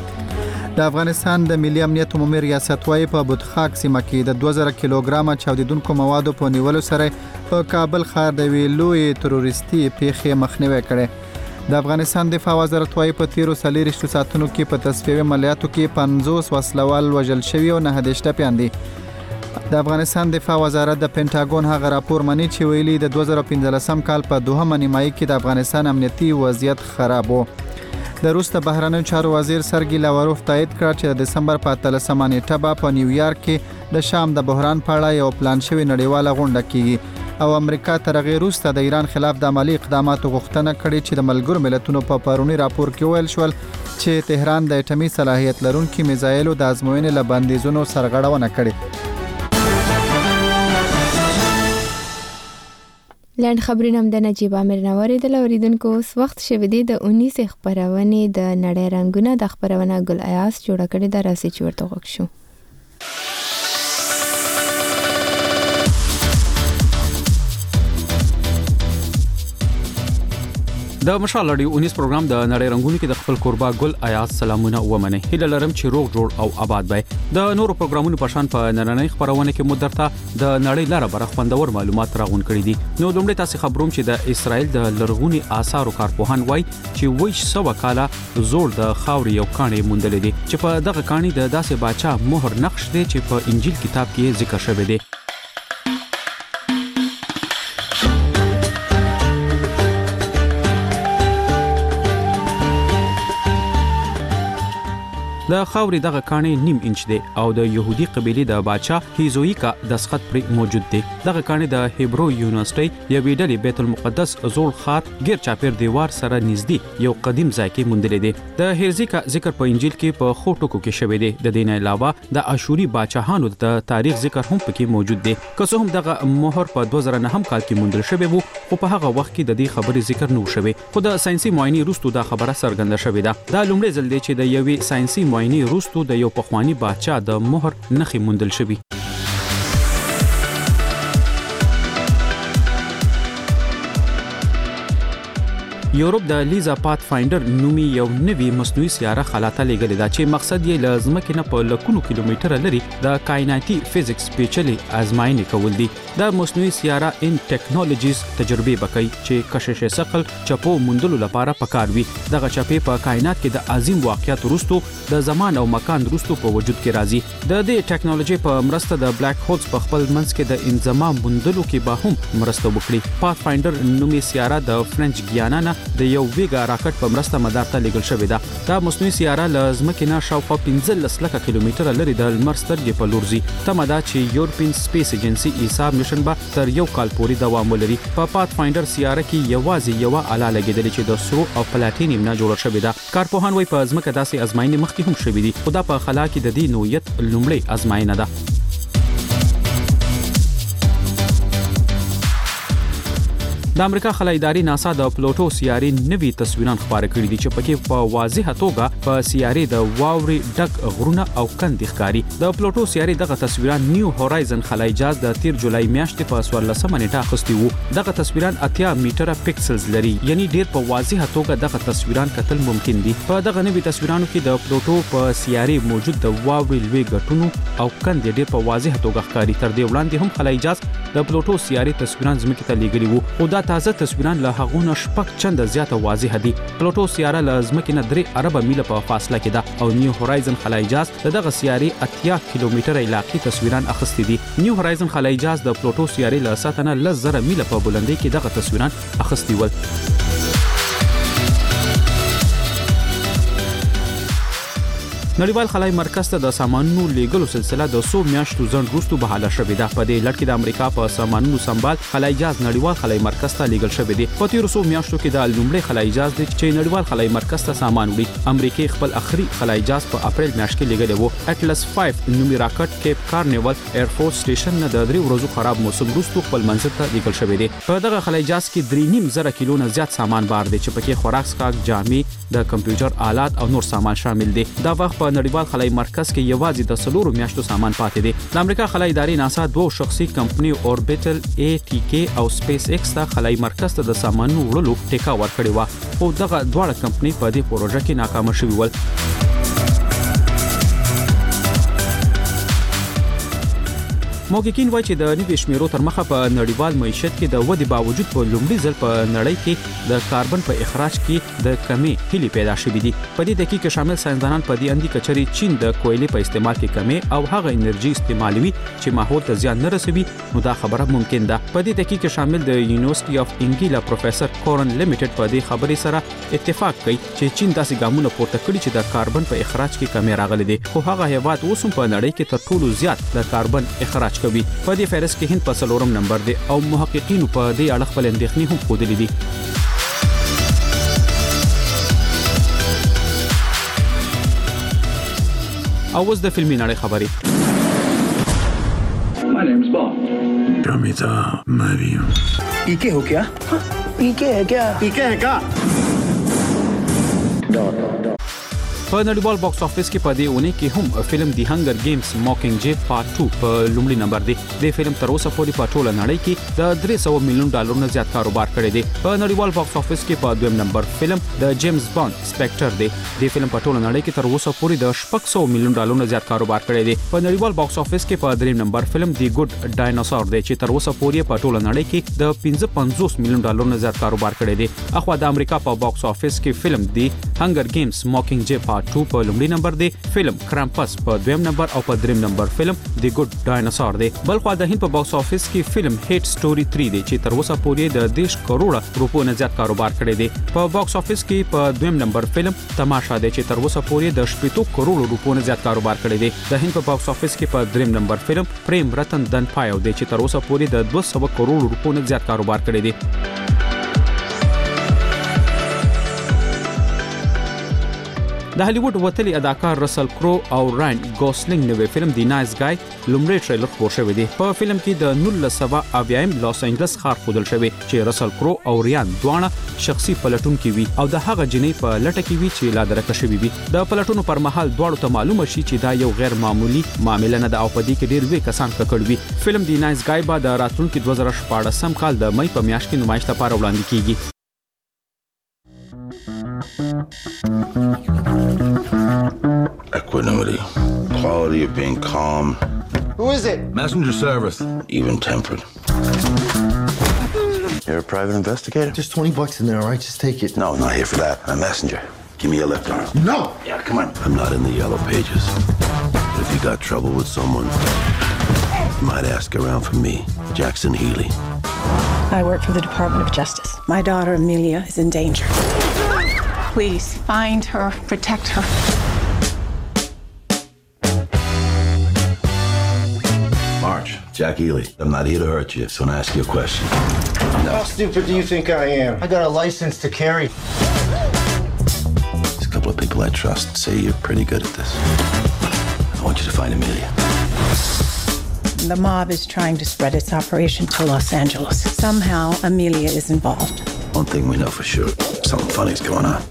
د افغانستان د ملي امنیت عمومي ریاست وايي په بودخاک سیمه کې د 2000 کیلوګرام چاودیدونکو موادو په نیولو سره په کابل ښار د ویلوی تروریستي پیښې مخنیوي کړي. د افغانستان دفاع وزارت وايي په 13 ساعتونو کې په تصفیوي عملیاتو کې 50 وسلوال وژل شوي او 9 ټپيان دي. د افغانستان دفاع وزارت د پینټاګون هغه راپور مني چې ویلي د 2015 کال په دوهمه نیمایي کې د افغانستان امنیتي وضعیت خراب و. د روس د بهرنیو چارو وزیر سرګی لاوروف تایید کړ چې د دسمبر په 13مه نیټه په نیویارک کې د شام د بحران په اړه یو پلان شوی نړیواله غونډه کیږي او امریکا تر هغې وروسته د ایران خلاف د عملی اقداماتو غوښتنه کړې چې د ملګرو ملتونو په پرونی راپور کې ویل شول چې تهران د اټومي صلاحیت لرونکي میزایلو د ازموینې له بندیزونو سرغړونه کړې. لاند خبرونه د نجیب امیر نواری د اوریدونکو اوس وخت شوه دی د 19 خبرونه د نړۍ رنگونه د خبرونه ګل ایاس جوړ کړي د راسي چورته غوښشو. د مشال اړیو 19 پروګرام د نړۍ رنگونو کې د خپل قربا ګل آیات سلامونه ومنه. هیله لرم چې روغ جوړ او آباد وي. د نورو پروګرامونو په شان په نننۍ خبرونه کې مدرته د نړۍ لاره بر خوندور معلومات راغون کړي دي. نو لومړی تاسو خبروم چې د اسرائیل د لرغونی آثارو کارپوهان وایي چې وایي 100 کاله زوړ د خاوري یو کاني موندل دي چې په دغه کاني د داسې باچا مهر نقش دی چې په انجیل کتاب کې ذکر شوی دی. د خاوري دغه کاني نیم انچ دی او د يهودي قبيله د باچا هیزویکا د سخت پر موجود دی. دغه کاني د هبرو یونیورسيټي یو ویډلې بیت المقدس زول خار غیر چاپیر دیوار سره نږدې یو قدیم ځای کې موندل دي. د هرزیکا ذکر په انجیل کې په خوټو کې شوی دی. د دین علاوه د اشوري باچاهانو د تاریخ ذکر هم پکې موجود دی. که څه هم دغه مهر په 2009 کال کې موندل شوی وو خو په هغه وخت کې د دې خبرې ذکر نه شوی. خو د ساينسي معاینې وروسته دا خبره څرګنده شوې ده. دا لومړی ځل دی چې د یوې ساينسي معاینې وروسته د یو پخوانی بادشاه د مهر نښې موندل شوې. یورپ د لیزا پات فایندر نومي یو نوی مصنوعي سیاره خلا ته لېږلې ده چې مقصد یې له ځمکې نه په لکونو کیلومتره لري د کائناتي فزیکس پیچلې ازمایښتې کول دي. دا مصنوعي سیاره ان ټیکنالوژیز تجربه وکړي چې کشش ثقل چپو موندلو لپاره پکار وي. دغه چپې په کائنات کې د عظیم واقعیت وروسته د زمان او مکان وروسته په وجود کې راځي. د دې ټیکنالوژي په مرسته د بلیک هولز په خپل منځ کې د انضمام موندلو کې به هم مرسته وکړي. پات فایندر نومي سیاره د فرنچ ګیانا نه د یو ویګا راکټ په مرسته مدار ته لېږل شوې ده. دا مصنوعي سیاره له ځمکې نه شاوخوا 15 لکه کیلومتره لري د لمر سترګې په لور ځي. تمه ده چې یورپین سپیس ایجنسي ایسا میشن به تر یو کال پورې دوام ولري. په پات فایندر سیاره کې یوازې یو اله لګېدلې چې د سرو او پلاتینیم نه جوړه شوې ده. کارپوهان وايي په ځمکه داسې ازمایښتې مخکې هم شوې دي، خو دا په خلا کې د دې نوعیت لومړی ازمایښت ده. د امریکا خلای ادارې ناسا د پلوټو سیارې نوي تصویران خپاره کړي دي چې پکې په واضحه توګه په سیارې د واوري ډک غرونه او کندې ښکاري. د پلوټو سیارې دغه تصویران نیو هورایزن خلای جهاز د 13 جولای میاشتې په 14 نیټه اخیستي وو. دغه تصویران 80 میټره پکسلز لري، یعنی ډیر په واضحه توګه دغه تصویران کتل ممکن دي. په دغه نوي تصویرانو کې د پلوټو په سیارې موجود د واوري لوی غټونو او کندې ډیر په واضحه توګه ښکاري. تر دې وړاندې هم خلای جهاز د پلوټو سیارې تصویران ځمکې ته لیږلي وو، خو دا تازه تصویران له هغه نه شپږ چنده زیاته واضح دي. پلوټو سیاره له ځمکې نه 3 اربه میله په فاصله کې ده او نیو هورایزن خلای جهاز دغه سیارې 80 کیلومتره علاقې تصویران اخیستي دي. نیو هورایزن خلای جهاز د پلوټو سیارې له سطح نه 10,000 میله په بلندۍ کې دغه تصویران اخیستي ول. نړیوال خلای مرکز ته د سامانونو لیږلو سلسله د 100 میاشتو ځنډ وروسته بحاله شوې ده. په دې لړ کې د امریکا په سامانونو سمبال خلای جهاز نړیوال خلای مرکز ته لیږل شوی دی. په تیر 100 میاشتو کې د لومړي خلای جهاز د چې نړیوال خلای مرکز ته سامان وړي. امریکای خپل اخري خلای جهاز په اپریل میاشت کې لیږلی وو. اټلس 5 نومي راکټ کیپ کارنیول ایر فورس سټیشن نه د 3 ورځو خراب موسم وروسته خپل منزل ته لیږل شوی دی. په دغه خلای جهاز کې 3.5 کیلو نه زیات سامان بار دی چې پکې خوراک، سکاک، جامې، د کمپیوټر آلات او نور سامان شامل دي. دا وخت په نړیوال خلای مرکز کې یوازې د 4 میاشتو سامان پاتې دي. د امریکا خلای ادارې ناسا دوه شخصي کمپنی اوربیټل ATK او سپیس ایکس ته خلای مرکز ته د سامانونو وړلو ټیکا ورکړې و، خو دغه دواړه کمپنی په دې پروژه کې ناکام شوي ول. موږکین وایي چې د نوي شمیرو تر مخه په نړیوال معیشت کې د ودې باوجود په لومړي ځل په نړۍ کې د کاربن په اخراج کې د کمی هلي پیدا شوې دي. په دې دقیقه کې شامل ساينسدانان په دې اندي کچري چین د کویلې په استعمال کې کمی او هغه انرژي استعمالوي چې ماحول ته زیان نه رسوي، نو دا خبره ممکن ده. په دې دقیقه کې شامل د یونیورسيټي اف انګیلا پروفیسور کورن لیمیټډ په دې خبرې سره اتفاق کوي چې چین داسې ګامونه پورته کړي چې د کاربن په اخراج کې کمی راغلي دي، خو هغه هیواد اوس هم په نړۍ کې تر ټولو زیات د کاربن اخراج کوي. په دې فهرست کې هند په 4م نمبر دی او محققین په دې اړه خپل اندېښنې هم ښودلې دي. او اوس د فلمي نړۍ خبرې. My name's Bob. Ramita Mario. पीके हो क्या? पीके है क्या? पीके है क्या? په نړیوال باکس افیس کې په دې اونۍ کې هم فلم دی هنگر گیمز ماکینګ جے پارت 2 په لومړي نمبر دی. د فلم تر اوسه پورې په ټوله نړۍ کې د 300 میلیون ډالرونو زیات کاروبار کړی دی. په نړیوال باکس افیس کې په دویم نمبر فلم د جیمز بانډ سپیکټر دی. د فلم په ټوله نړۍ کې تر اوسه پورې د 600 میلیون ډالرونو زیات کاروبار کړی دی. په نړیوال باکس افیس کې په دریم نمبر فلم دی ګډ ډایناسور دی چې تر اوسه پورې په ټوله نړۍ کې د 55 میلیون ډالرونو زیات کاروبار کړی دی. اخوا د امریکا په باکس افیس کې فلم دی هنگر گیمز ماکینګ جے پارت 2 په لومړي نمبر دی، فلم کرامپس په دویم نمبر او په دریم نمبر فلم دی ګډ ډایناسور دی. بلخو د هند په باکس افیس کې فلم هیټ سټوري 3 دی چې تر اوسه پورې د 10 کروڑه روپو نه زیات کاروبار کړی دی. په باکس افیس کې په دویم نمبر فلم تماشا دی چې تر اوسه پورې د 80 کروڑ روپو نه زیات کاروبار کړی دی. د هند په باکس افیس کې په دریم نمبر فلم پریم رتن دن پایو دی چې تر اوسه پورې د 200 کروڑ روپو نه زیات کاروبار کړی دی. د هالیوډ وتلی اداکار رسل کرو او راین ګوسلینګ نوې فلم دی نایس ګای لومړی ټریلر خپور شوی دی. په فلم کې د 1970 لاس انجلس ښار ښودل شوی چې رسل کرو او ریان دواړه شخصي پلټونکي وي او د هغه جنې په لټه کې وي چې لا درکه شوی وي. د پلټونو پر مهال دواړو ته معلومه شي چې دا یو غیر معمولی معاملې نه ده او په دې کې ډېر لوی کسان ککړ وي. فلم دی نایس ګای به د راتلونکي 2014 کال د مئی په میاشت کې نمایش لپاره وړاندې کیږي. Equanimity. Quality of being calm. Who is it? Messenger service. Even tempered. You're a private investigator? Just $20 in there, all right? Just take it. No, not here for that. I'm a messenger. Give me your left arm. No! Yeah, come on. I'm not in the yellow pages. But if you got trouble with someone, you might ask around for me, Jackson Healy. I work for the Department of Justice. My daughter Amelia is in danger. Please find her, protect her. March, Jack Healy. I'm not here to hurt you, so I'm gonna ask you a question. No. How stupid do you think I am? I got a license to carry. There's a couple of people I trust say you're pretty good at this. I want you to find Amelia. The mob is trying to spread its operation to Los Angeles. Somehow, Amelia is involved. One thing we know for sure, something funny's going on.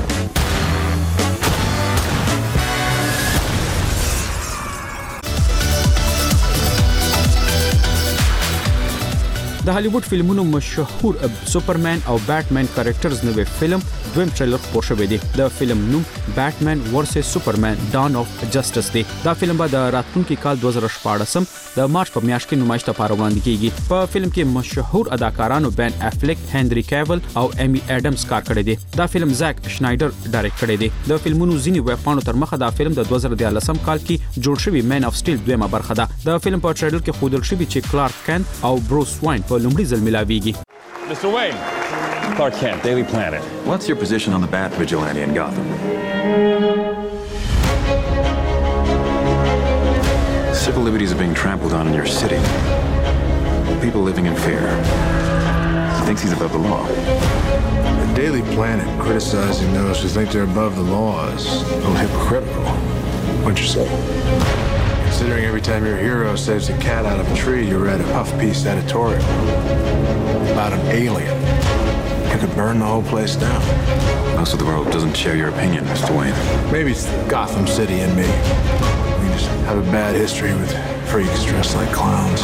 د هالیوډ فلمونو مشهور سوپرمن او بیټمن کریکټرز نوې فلم دویم ټریلر خپور شوی دی. د فلم نوم بیټمن ورسس سوپرمن ډان اف جسټس دی. دا فلم به د راتلونکي کال 2014 د مارچ په میاشت کې نمایش لپاره وړاندې کیږي. په فلم کې مشهور اداکارانو بن افلیک، هنری کیول او ایمی اډمز کار کړی دی. دا فلم زاک شنایډر ډایرکټ کړی دی. د فلمونو ځینی ویب پاڼو تر مخه دا فلم د 2013 کال کې جوړ شوی مین اف سټیل دویمه برخه ده. د فلم په ټریلر کې ښودل شوی چې کلارک کینټ او بروس واین په لومړي ځل ملاویږي. Mr. Wayne, Clark Kent, Daily Planet. What's your position on the Bat Vigilante in Gotham? Civil liberties are being trampled on in your city. People living in fear. He thinks he's above the law. The Daily Planet criticizing those who think they're above the law is a little hypocritical. What'd you say? Considering every time your hero saves a cat out of a tree, you read a puff piece editorial about an alien. You could burn the whole place down. Most of the world doesn't share your opinion, Mr. Wayne. Maybe it's Gotham City and me. We just have a bad history with freaks dressed like clowns.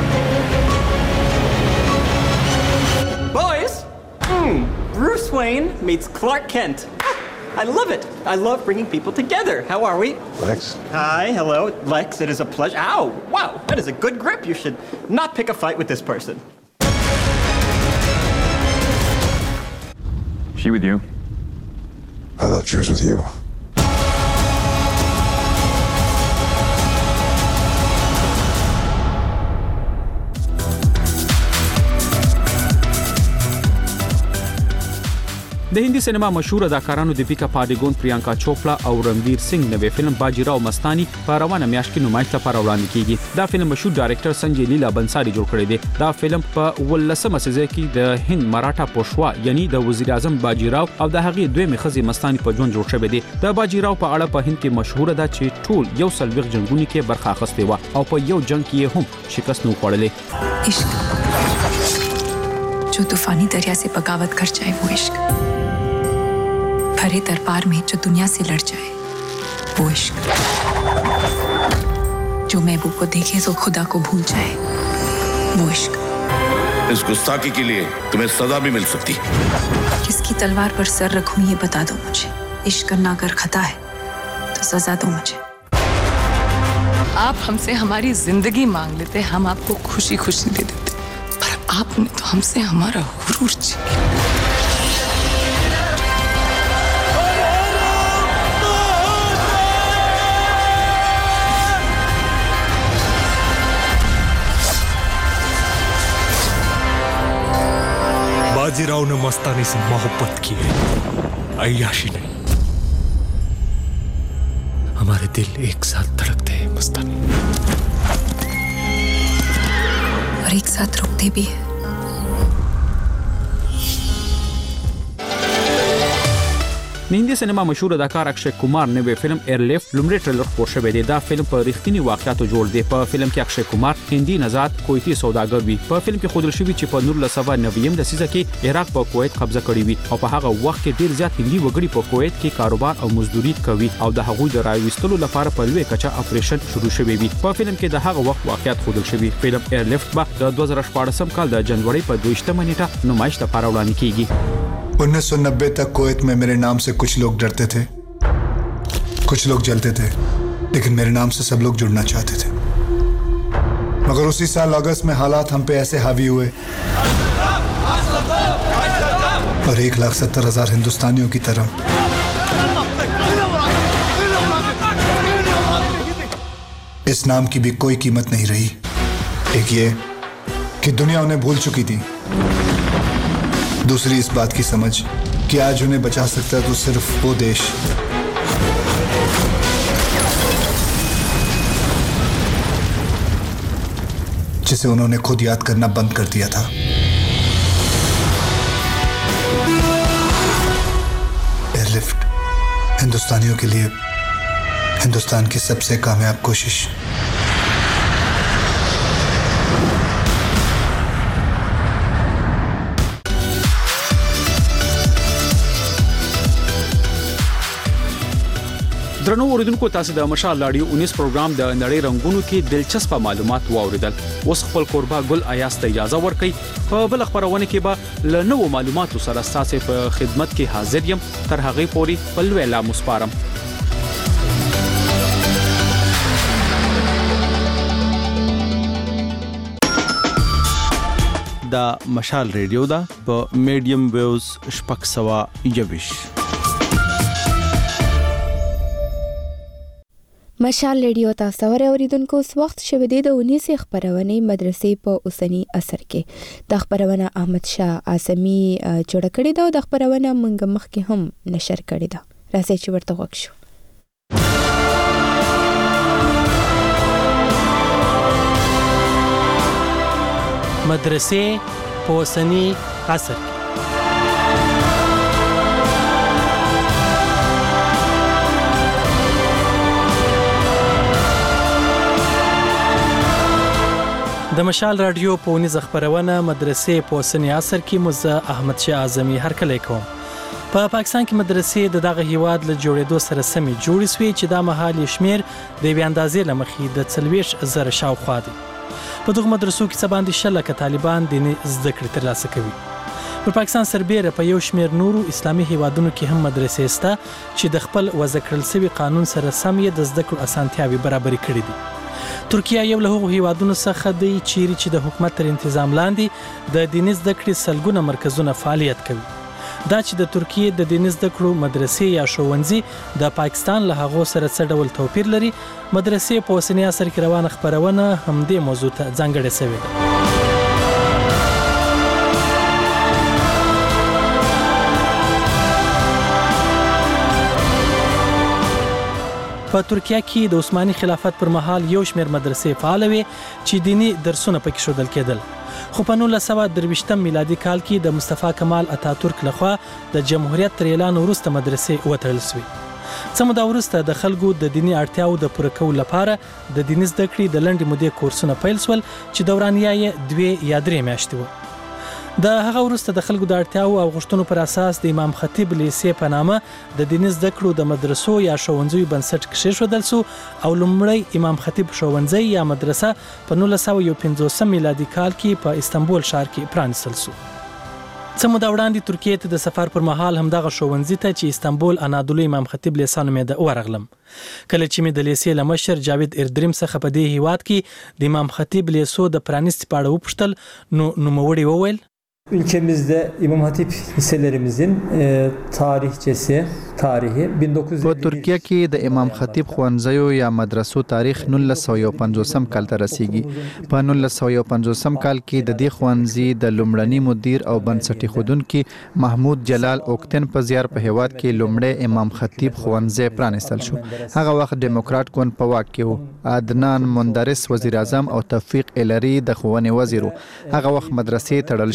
Boys! Bruce Wayne meets Clark Kent. I love it. I love bringing people together. How are we? Lex. Hi, hello. Lex, it is a pleasure. Ow, wow, that is a good grip. You should not pick a fight with this person. She with you? I thought she was with you. د هندي سینما مشهور اداکارانو دیپیکا پاډیګون، پریانکا چوپړا او رنویر سنگ نوې فلم باجیراو مستانی په روانه میاشت کې نمایش لپاره وړاندې کیږي. دا فلم مشهور ډایرکټر سنجي لیلا بنساری جوړ کړی دی. دا فلم په 18مه سزه کې د هند مراټا پوشوا یعنی د وزیر اعظم باجیراو او د هغې دویمې ښځې مستانی په ژوند جوړ شوی دی. د باجیراو په اړه په هند کې مشهور ده چې ټول یو سلويخ جنگونو کې برخه اخیستې و او په یو جنگ کې هم شکست نه خوړلې. इश्क जो तूफानी दरिया से बगावत कर जाए वो इश्क, भरे दरबार में जो दुनिया से लड़ जाए वो इश्क, जो महबूब को देखे तो खुदा को भूल जाए वो इश्क। इस गुस्ताखी के लिए तुम्हें सजा भी मिल सकती है। किसकी तलवार पर सर रखूं ये बता दो मुझे। इश्क करना अगर खता है तो सजा दो मुझे। आप हमसे हमारी जिंदगी मांग लेते, हम आपको खुशी खुशी दे देते, पर आपने तो हमसे हमारा गुरूर छीन लिया। बाजीराव ने मस्तानी से मोहब्बत की है, अय्याशी नहीं। हमारे दिल एक साथ धड़कते हैं मस्तानी, और एक साथ रुकते भी हैं। د هندي سینما مشهور اداکار اکشي کومار نوې فلم ایرلیفټ لومړی ټریلر خپور شوی دی. دا فلم په رښتینی واقعیتو جوړ دی. په فلم کې اکشي کومار هندي نژاد کویتی سوداګر وي. په فلم کې ښودل شوی چې په 1990 لسیزه کې عراق په کویت قبضه کړی وي او په هغه وخت کې ډیر زیات هندي وګړي په کویت کې کاروبار او مزدوري کوي او د هغوی د راويستلو لپاره په لوی کچه اپریشن شروع شوی وي. په فلم کې د هغه وخت واقعیت ښودل شوی. فلم ایرلیفټ به د 2014 کال د جنوري په 22 نیټه نمایش لپاره وړاندې کیږي. 1990 तक कुवैत में मेरे नाम से कुछ लोग डरते थे, कुछ लोग जलते थे, लेकिन मेरे नाम से सब लोग जुड़ना चाहते थे. मगर उसी साल अगस्त में हालात हम पे ऐसे हावी हुए और 1,70,000 हिंदुस्तानियों की तरह इस नाम की भी कोई कीमत नहीं रही. एक ये कि दुनिया उन्हें भूल चुकी थी, दूसरी इस बात की समझ कि आज उन्हें बचा सकता है तो सिर्फ वो देश जिसे उन्होंने खुद याद करना बंद कर दिया था. एयरलिफ्ट हिंदुस्तानियों के लिए हिंदुस्तान की सबसे कामयाब कोशिश. درنو اوریدونکو تاسو د مشال رادیو 19 پروګرام د نړۍ رنگونو کې دلچسپ معلومات واوریدل. اوس خپل قربا ګل ایاس ته اجازه ورکړئ. په بل خبرونه کې به له نوو معلوماتو سره تاسو په خدمت کې حاضر یم. تر هغه پورې بل ویلا مسپارم. دا مشال ریډیو دا په میډیم ویوز شپږ سوه یویش. مشال ریډیو تاسو اوریدونکو اوس وخت شوه دی د 19 خبرونه مدرسې په اوسنی اثر کې. د خبرونه احمد شاه اعظمي جوړ کړی دا د خبرونه منګ مخ کې هم نشر کړی دا. راځي چې ورته وښیو. مدرسې په اوسنی اثر کې. د مشال رادیو په ونیز خبرونه مدرسې په اوسنی عصر کې مزه احمد شاه اعظمي هرکلی کوم. په پاکستان کې مدرسې د دغه هیواد له جوړېدو سره سمې جوړې سوې چې دا مهال شمیر د یوې اندازې له مخې د 40,000 شاوخوا دی. په دغه مدرسو کې څه باندې 100 لکه طالبان دیني زده کړې ترلاسه کوي. په پاکستان سربېره په یو شمیر نورو اسلامي هیوادونو کې هم مدرسې شته چې د خپل وضع کړل شوي قانون سره سم یې د زده کړو اسانتیاوې برابرې کړې دي. ترکیه یو له هغو هیوادونو څخه دی چیرې چې د حکومت تر تنظیم لاندې د دیني زده کړې سلګونه مرکزونه فعالیت کوي. دا چې د ترکیه د دیني زده کړو مدرسې یا ښوونځي د پاکستان له هغو سره څه ډول توپیر لري، مدرسې په اوسني عصر کې روانه خبرونه همدې موضوع ته ځانګړې شوې ده. په ترکیه کې د عثماني خلافت پر مهال یو شمېر مدرسې فعال وې چې دینی درسونه پکې ښودل کېدل. خو په 1923 میلادي کال کې د مصطفی کمال اتاتورک لخوا د جمهوریت تر اعلان وروسته مدرسې وتړل شوې. څه موده وروسته د خلکو د دینی اړتیاو د پوره کولو لپاره د دیني زده کړې د لنډې مودې کورسونه پیل شول چې دورانیه یې 2 یا 3 میاشتې وه. د هغه وروسته د خلکو د اړتیاو او غوښتنو پر اساس د امام خطیب لیسې په نامه د دیني زده کړو د مدرسو یا ښوونځیو بنسټ کېښودل شو او لومړی امام خطیب ښوونځی یا مدرسه په 1950 میلادي کال کې په استانبول ښار کې پرانیستل شو. څه موده وړاندې ترکیې ته د سفر پر مهال همدغه ښوونځي ته چې استانبول انادولو امام خطیب لیسه نومېده ورغلم. کله چې مې د لیسې له مشر جاوید اردریم څخه په دې هیواد کې د امام خطیب لیسو د پرانیستي په اړه وپوښتل نو نوموړي وویل Ülkemizde İmam Hatip liselerimizin tarihçesi, tarihi 1950 په ترکیه کې د امام خطیب ښوونځیو یا مدرسو تاریخ 1950 کال ته رسیږي. په 1950 کال کې د دې ښوونځي د لومړني مدیر او بنسټ ایښودونکي محمود جلال اوکتن په زیار په هیواد کې لومړی امام خطیب ښوونځی پرانیستل شو. هغه وخت ډیموکرات ګوند په واک کې و. عدنان مندرس وزیر اعظم او توفیق الری د ښوونې وزیر و. هغه وخت مدرسې تړل شوې وې.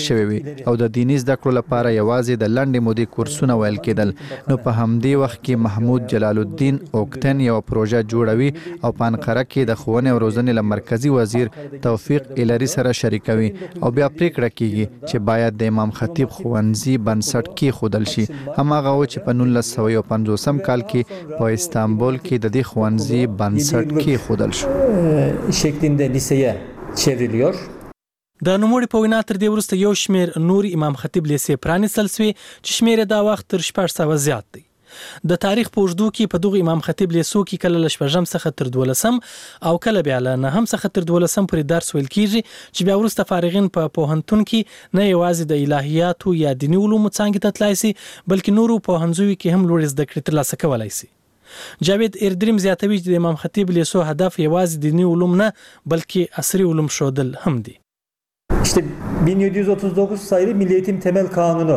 او د دیني زده کړو لپاره یوازې د لنډې مودې کورسونه ویل کېدل. نو په همدې وخت کې محمود جلال الدین اوکتن یو پروژه جوړوي او په انقره کې د ښوونې او روزنې له مرکزي وزیر توفیق الهري سره شریکوي او بیا پریکړه کیږي چې باید د امام خطیب ښوونځي بنسټ کېښودل شي. هماغه و چې په 1950 کال کې په استانبول کې د دې ښوونځي بنسټ کېښودل شو. شکلinde liseye çevriliyor. د نوموړي په وینا تر دې وروسته یو شمېر نور امام خطیب لیسې پرانیستل سوې چې شمېر یې دا وخت تر 600 زیات دی. د تاریخ په اوږدو کې په دغه امام خطیب لیسو کې کله له 6 څخه تر 12 او کله بیا له 9 څخه تر 12 پورې درس ویل کیږي چې بیا وروسته فارغین په پوهنتون کې نه یوازې د الهیاتو یا دیني علومو څانګې ته تلای شي بلکې نورو پوهنځیو کې هم لوړې زده کړې ترلاسه کولای شي. جاوید اردریم زیاتوي چې د امام خطیب لیسو هدف یوازې دینی علوم نه بلکې عصري علوم ښودل هم دي. İşte 1739 sayılı Milli Eğitim Temel Kanunu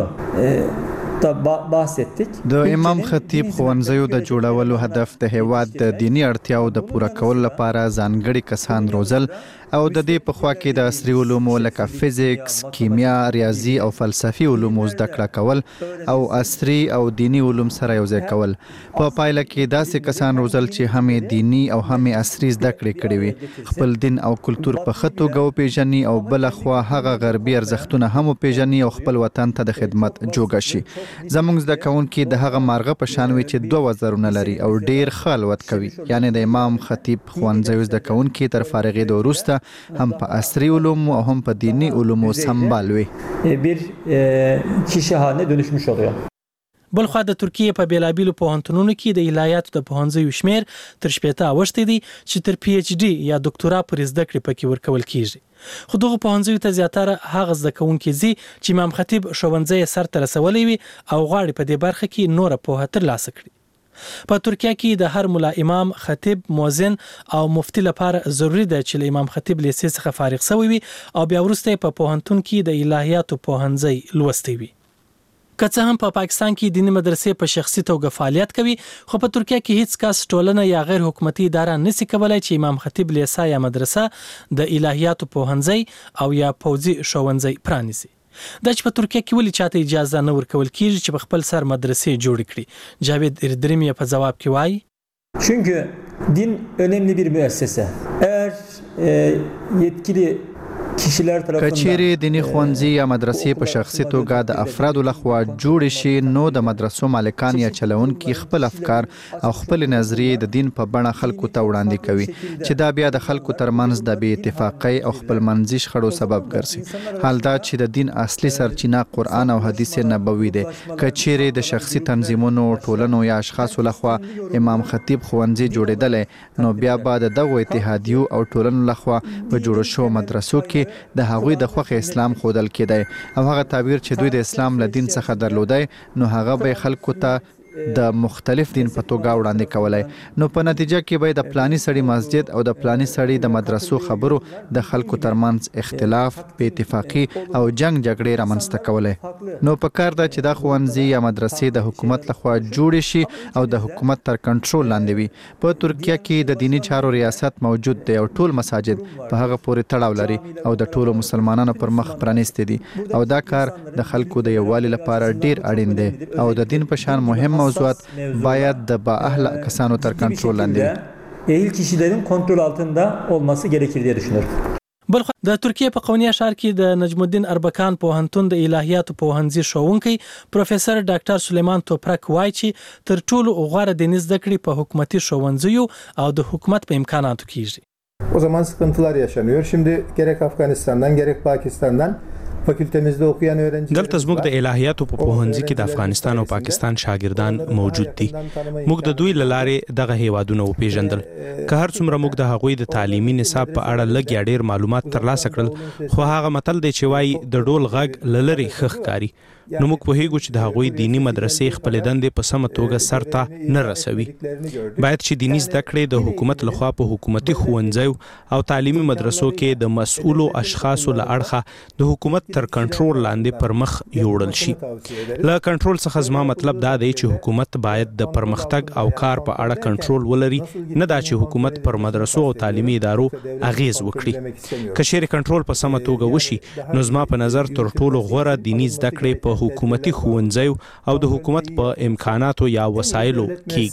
د امام خطیب ښوونځیو د جوړولو هدف د هیواد د دینی اړتیاو د پوره کولو لپاره ځانګړي کسان روزل او د دې په خوا کې د عصري علومو لکه فزیکس، کیمیا، ریاضي او فلسفي علومو زده کړه کول او عصري او دینی علوم سره یوځای کول. په پایله کې داسې کسان روزل چې هم دینی او هم عصري زده کړې کړې وي، خپل دین او کلتور په ښه توګه وپېژني او بله خوا هغه غربي ارزښتونه هم وپېژني او خپل وطن ته د خدمت جوګه شي. زموږ زده کوونکي د هغه مارغه په شان وي چې 2 وزرونه لري او ډیر ښه الوت کوي. یعنی د امام خطیب ښوونځیو زده کوونکي تر فارغېدو وروسته هم په عصري علومو او هم په دینی علومو سمبال وي. Bir kişi haline dönüşmüş oluyor. بلخوا د ترکیې په بیلابیلو پوهنتونونو کې د الهیاتو د پوهنځیو شمیر تر 80 اوښتی دی چې تر پی ایچ ډي یا ډاکټورا پورې زده کړې پکې ورکول کیږي. خو دغه پوهنځیو ته زیاتره هغه زده کوونکي ځي چې امام خطیب ښوونځی سر ته رسولی وي او غواړي په دې برخه کې نوره پوهه ترلاسه کړي. په ترکیه کې د هر ملا امام، خطیب، مؤذن او مفتي لپاره ضروری ده چې له امام خطیب لیسې څخه فارغ شوی وي او بیا وروسته په پوهنتون کې د الهیاتو پوهنځی لوستی وي. که څه هم په پاکستان کې دیني مدرسې په شخصي توګه فعالیت کوي، خو په ترکیه کې هیڅ کس ټولنه یا غیر حکومتي اداره نشي کولای چې امام خطیب لیسه یا مدرسه د الهیاتو پوهنځی او یا پوځي ښوونځی پرانیسي. دا چې په ترکیه کې ولې چاته اجازه نه ورکول کیږي چې په خپل سر مدرسې جوړ کړي؟ جاوید اردریم په جواب کې وایي Çünkü din önemli bir müessese. Eğer yetkili کچېرې دیني ښوونځي یا مدرسې په شخصي توګه د افرادو لخوا جوړې شي نو د مدرسو مالکان یا چلونکي خپل افکار او خپل نظریې د دین په بڼه خلکو ته وړاندې کوي چې دا بیا د خلکو ترمنځ د بې اتفاقۍ او خپلمنځي شخړو سبب ګرځي. حال دا چې د دین اصلي سرچینه قرآن او حدیث نبوي دی. کچېرې د شخصي تنظیمونو، ټولنو یا اشخاصو لخوا امام خطیب ښوونځي جوړېدلی نو بیا به د دغو اتحادیو او ټولنو لخوا په جوړو شوو مدرسو کې د هغوی د خوښ اسلام خودل کېدی او هغه تعبیر چې دوی د اسلام له دین څخه درلودی نو هغه به خلکو ته د مختلف دین په توګه وړاندې کولای. نو په نتیجه کې به د پلانی سړی مسجد او د پلانی سړی د مدرسو خبرو د خلکو ترمنځ اختلاف، بې اتفاقي او جنگ جګړې رامنځته کولای. نو په کار ده چې دا ښوونځي یا مدرسې د حکومت لخوا جوړې شي او د حکومت تر کنټرول لاندې وي. په ترکیه کې د دینی چارو ریاست موجود دی او ټول مساجد په هغه پورې تړاو لري او د ټولو مسلمانانو پر مخ پرانیستي دي او دا کار د خلکو د یووالي لپاره ډیر اړین دی او د دین په شان مهم موضوعات باید د با اهل کسانو تر کنټرول لاندې ehil kişilerin kontrol altında olması gerekir diye düşünüyorum. بلخو د ترکیه په قونیه ښار کې د نجم الدین اربکان پوهنتون د الهیاتو پوهنځي ښوونکی پروفیسور ډاکټر سلیمان توپرک وایي چې تر ټولو غوره دیني زده کړې په حکومتي ښوونځیو او د حکومت په امکاناتو کیږي. O zaman sıkıntılar yaşanıyor. Şimdi gerek Afganistan'dan gerek Pakistan'dan دلته زموږ د الهیاتو په پوهنځي کې د افغانستان او پاکستان شاګردان موجود دي. موږ د دوی له لارې دغه هیوادونه وپېژندل. که هر څومره موږ د هغوی د تعلیمي نصاب په اړه لږ یا ډېر معلومات ترلاسه کړل، خو هغه متل دی چې وایي د ډول غږ له لرې ښه ښکاري. نو موږ پوهیږو چې د هغوی دینی مدرسې خپلې دندې په سمه توګه سر ته نه رسوي. باید چې دینی زده کړې د حکومت لخوا په حکومتي ښوونځیو او تعلیمي مدرسو کې د مسؤلو اشخاصو له اړخه د حکومت تر کنټرول لاندې پر مخ یوړل شي. له کنټرول څخه زما مطلب دا دی چې حکومت باید د پرمختګ او کار په اړه کنټرول ولري، نه دا چې حکومت پر مدرسو او تعلیمي ادارو اغیز وکړي. که چیرې کنټرول په سمه توګه وشي نو زما په نظر تر ټولو غوره دیني زده کړې په حکومتي ښوونځیو او د حکومت په امکاناتو یا وسایلو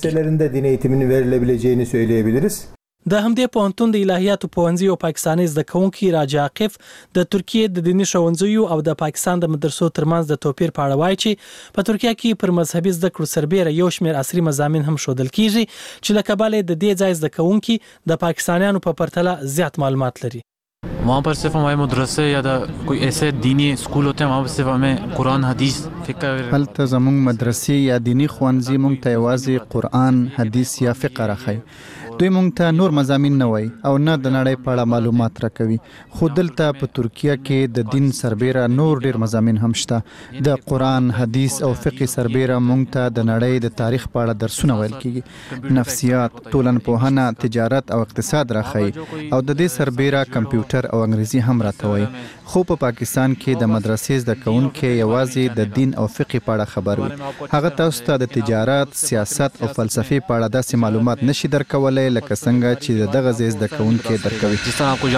کېږي. د همدې پوهنتون د الهیاتو پوهنځي او پاکستاني زده کوونکي راجا عاقف د ترکیې د دیني ښوونځیو او د پاکستان د مدرسو ترمنځ د توپیر په اړه وایي چې په ترکیه کې پر مذهبي زده کړو سربېره یو شمېر عصري مضامین هم ښودل کیږي چې له کبله د دې ځای زده کوونکي د پاکستانیانو په پرتله زیات معلومات لري. वहाँ पर सिर्फ हमारे मदरसे या कोई ऐसे दीनी स्कूल होते हैं वहाँ पर सिर्फ हमें कुरान हदीस فقه هلته زموږ مدرسې یا دینی ښوونځي موږ ته یوازې قرآن حدیث یا فقه راښيي. دوی موږ ته نور مضامین نه وایي او نه د نړۍ په اړه معلومات راکوي. خو دلته په ترکیه کې د دین سربېره نور ډیر مضامین هم شته. د قرآن حدیث او فقه سربېره موږ ته د نړۍ د تاریخ په اړه درسونه ویل کیږي. نفسیات، ټولنپوهنه، تجارت او اقتصاد راښيي او د دې سربېره کمپیوټر او انګریزي هم راته وایي. خو په پاکستان کې د مدرسې زده کوونکي یوازې د دین او فقه په اړه خبر وي. هغه تاسو ته د تجارت، سیاست او فلسفې په اړه داسې معلومات نشي درکولای لکه څنګه چې دغه زده کوونکي درکوي. د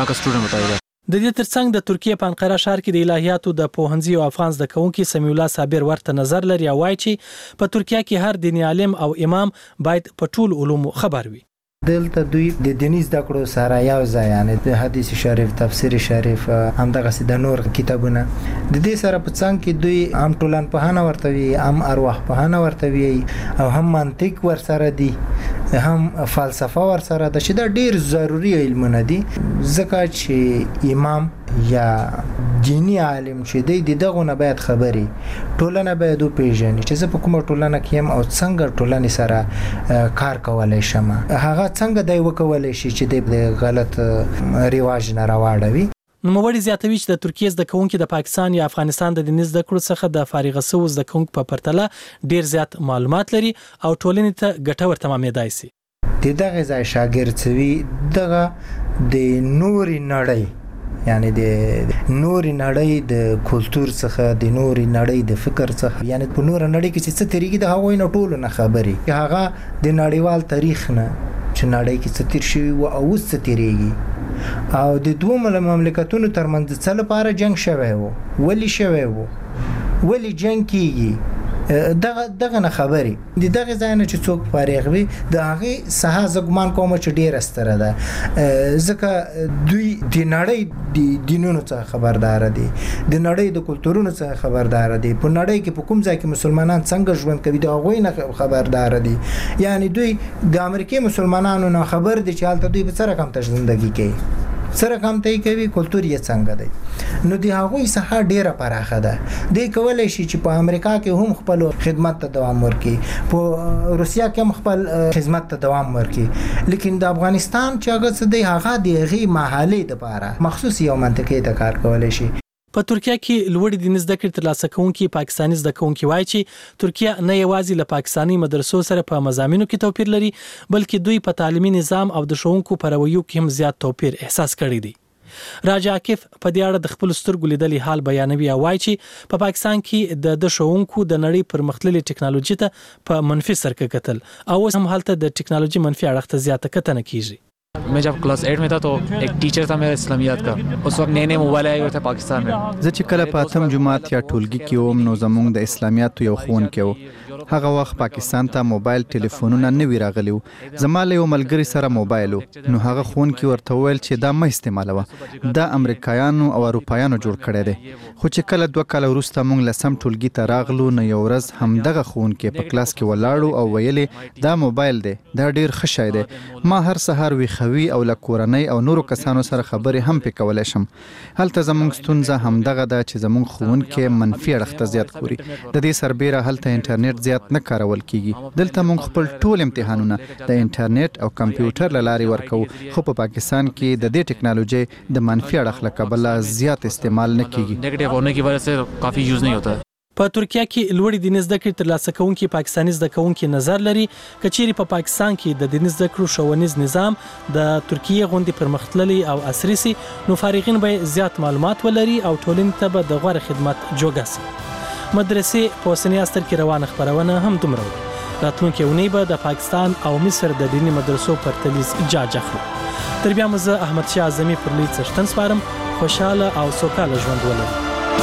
دې ترڅنګ د ترکیه په انقره ښار کې د الهیاتو د پوهنځي او افغان زده کوونکي سمیع الله صابر ورته نظر لري او وایي چې په ترکیه کې هر دیني عالم او امام باید په ټول علومو خبر وي. دلته دوی د دیني زده کړو سره یو ځای یعنی د حدیث شریف، تفسیر شریف، همدغه د نور کتابونه د دې سره په څنګ کې دوی هم ټولنپوهنه ورته وي، هم ارواحپوهنه ورته وي او هم منطق ورسره دي، هم فلسفه ورسره ده چې دا ډیر ضروری علمونه دي. ځکه چې امام یا دینی عالم چې دی دغه نه باید خبري ټولنه باید وپیژني چې زه په کومه ټولنه کې یم او څنګه ټولنې سره کار کولای شم، هغه څنګه دی وکولای شي چې د غلط رواج نه راوړوي. نوموړي زیاتوي چې د ترکیه زده کوونکي د پاکستان یا افغانستان د دیني زده کړو څخه د فارغ شوو زده کوونکو په پرتله ډیر زیات معلومات لري او ټولنې ته ګټور تمامېدای شي. دغه ځای شاګرد سوي دغه د نوري نړۍ یعنی د نوري نړۍ د کلچر څخه، د نوري نړۍ د فکر څخه، یعنی په نور نړۍ کې څه تیریږي د هغوی نه ټول نه خبري. هغه د نړیوال تاریخ نه چې نړۍ کې څه تیر شوی او اوس څه تیریږي او د دوه مملکتونو ترمنځ څه لپاره جنگ شوی وو، ولی شوی وو، ولی جنگ کیږي، دغه نه خبري. د دغه ځای نه چې څوک فارغ وي د هغه ساحه زګمان کوم چې ډیر استره ده، ځکه دوی د نړۍ د دینونو څخه خبردار دي، د نړۍ د کلتورونو څخه خبردار دي، په نړۍ کې په کوم ځای کې مسلمانان څنګه ژوند کوي د هغه نه خبردار دي. یعنی دوی د امریکای مسلمانانو نه خبر دي چې حالت دوی په سره کم ژوندۍ کوي، سره کم ته کوي، کلتور یې څنګه دی. نو د هغه ساحه ډیره پراخه ده. د کولای شي چې په امریکا کې هم خپل خدمت ته دوام ورکړي، په روسیا کې هم خپل خدمت ته دوام ورکړي، لیکن د افغانستان چې هغه څه دی هغه د هغې محلي لپاره مخصوص یو منطقې ته کار کولای شي. په ترکیه کې لوړې دیني زده کړې ترلاسه کوونکي پاکستاني زده کوونکي وایي چې ترکیه نه یوازې له پاکستاني مدرسو سره په مضامینو کې توپیر لري بلکې دوی په تعلیمي نظام او د ښوونکو په رویو کې هم زیات توپیر احساس کړی دی. راجا عاقف په دې اړه د خپل سترګو لیدلي حال بیانوي او وایي چې په پاکستان کې د ښوونکو د نړۍ پرمختللې ټکنالوژي ته په منفي سرکه کتل او اوس هم هلته د ټکنالوژي منفي اړخ ته زیاته کتنه کیږي. मैं जब क्लास 8 में था तो एक टीचर था मेरा इस्लामियात का, उस वक्त नए मोबाइल आए हुए थे पाकिस्तान में. زه چې کله په اتم جماعت یا ټولګي کې وم نو زموږ د اسلامیاتو یو ښوونکی و. هغه وخت پاکستان ته موبایل ټلیفونونه نه وی راغلي وو. زما له یو ملګري سره موبایل و نو هغه ښوونکی ورته وویل چې دا مه استعمالوه، دا امریکایانو او اروپایانو جوړ کړی دی. خو چې کله 2 کاله وروسته موږ لسم ټولګي ته راغلو نو یو ورځ همدغه ښوونکی په کلاس کې ولاړو او ویلې دا موبایل دی، دا ډیر ښه شی دی، ما هر سهار ویښوي او له کورنۍ او نورو کسانو سره خبرې هم پې کولی شم. هلته زموږ ستونزه همدغه ده چې زموږ ښوونکی منفي اړخ ته زیات ګوري. د دې سربیره هلته انټرنیټ زیات نه کارول کیږي. دلته موږ خپل ټول امتحانونه د انټرنیټ او کمپیوټر له لارې ورکوو، خو په پاکستان کې د دې ټکنالوژي د منفي اړخ له کبله زیات استعمال نه کیږي. नेगेटिव होने की वजह से काफी यूज नहीं होता है. په ترکیه کې لوړې دیني زده کړې ترلاسه کوونکي پاکستاني زده کوونکي نظر لري کچېرې په پاکستان کې د دیني زده کړو ښوونیز نظام د ترکیه غوندې پرمختللی او عصري سي نو فارغین به زیات معلومات ولري او ټولنې ته به د غوره خدمت جوګه سي. مدرسې په اوسني عصر کې روانه خپرونه هم دومره وه. راتلونکې اونۍ به د پاکستان او مصر د دیني مدرسو پرتلیز جاج اخلو. تر بیا مو زه احمدشاه اعظمي پر لوی څښتن سپارم. خوشحاله او سوکاله ژوند ولرئ.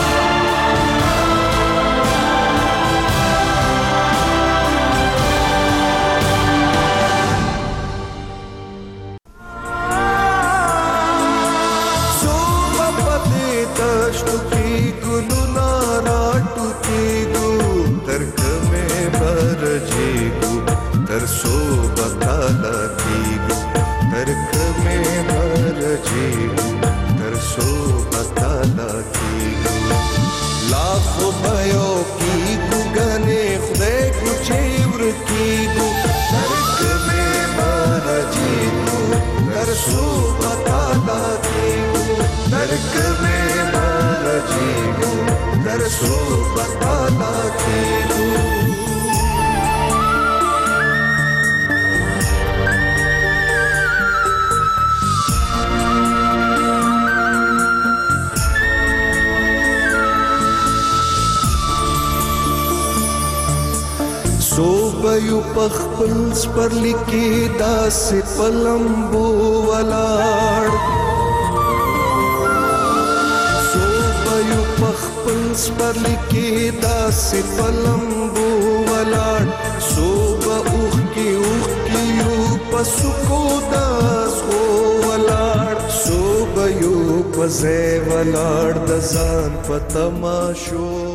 صوبیو پخپل سپرلی کې داسې پلمبو ولاړ صوبیو پخپل سپرلی کې داسې پلمبو ولاړ صوبه اوخ کې یو پسکو داس خو ولاړ صوبیو پځې ولاړ د ځان په تماشو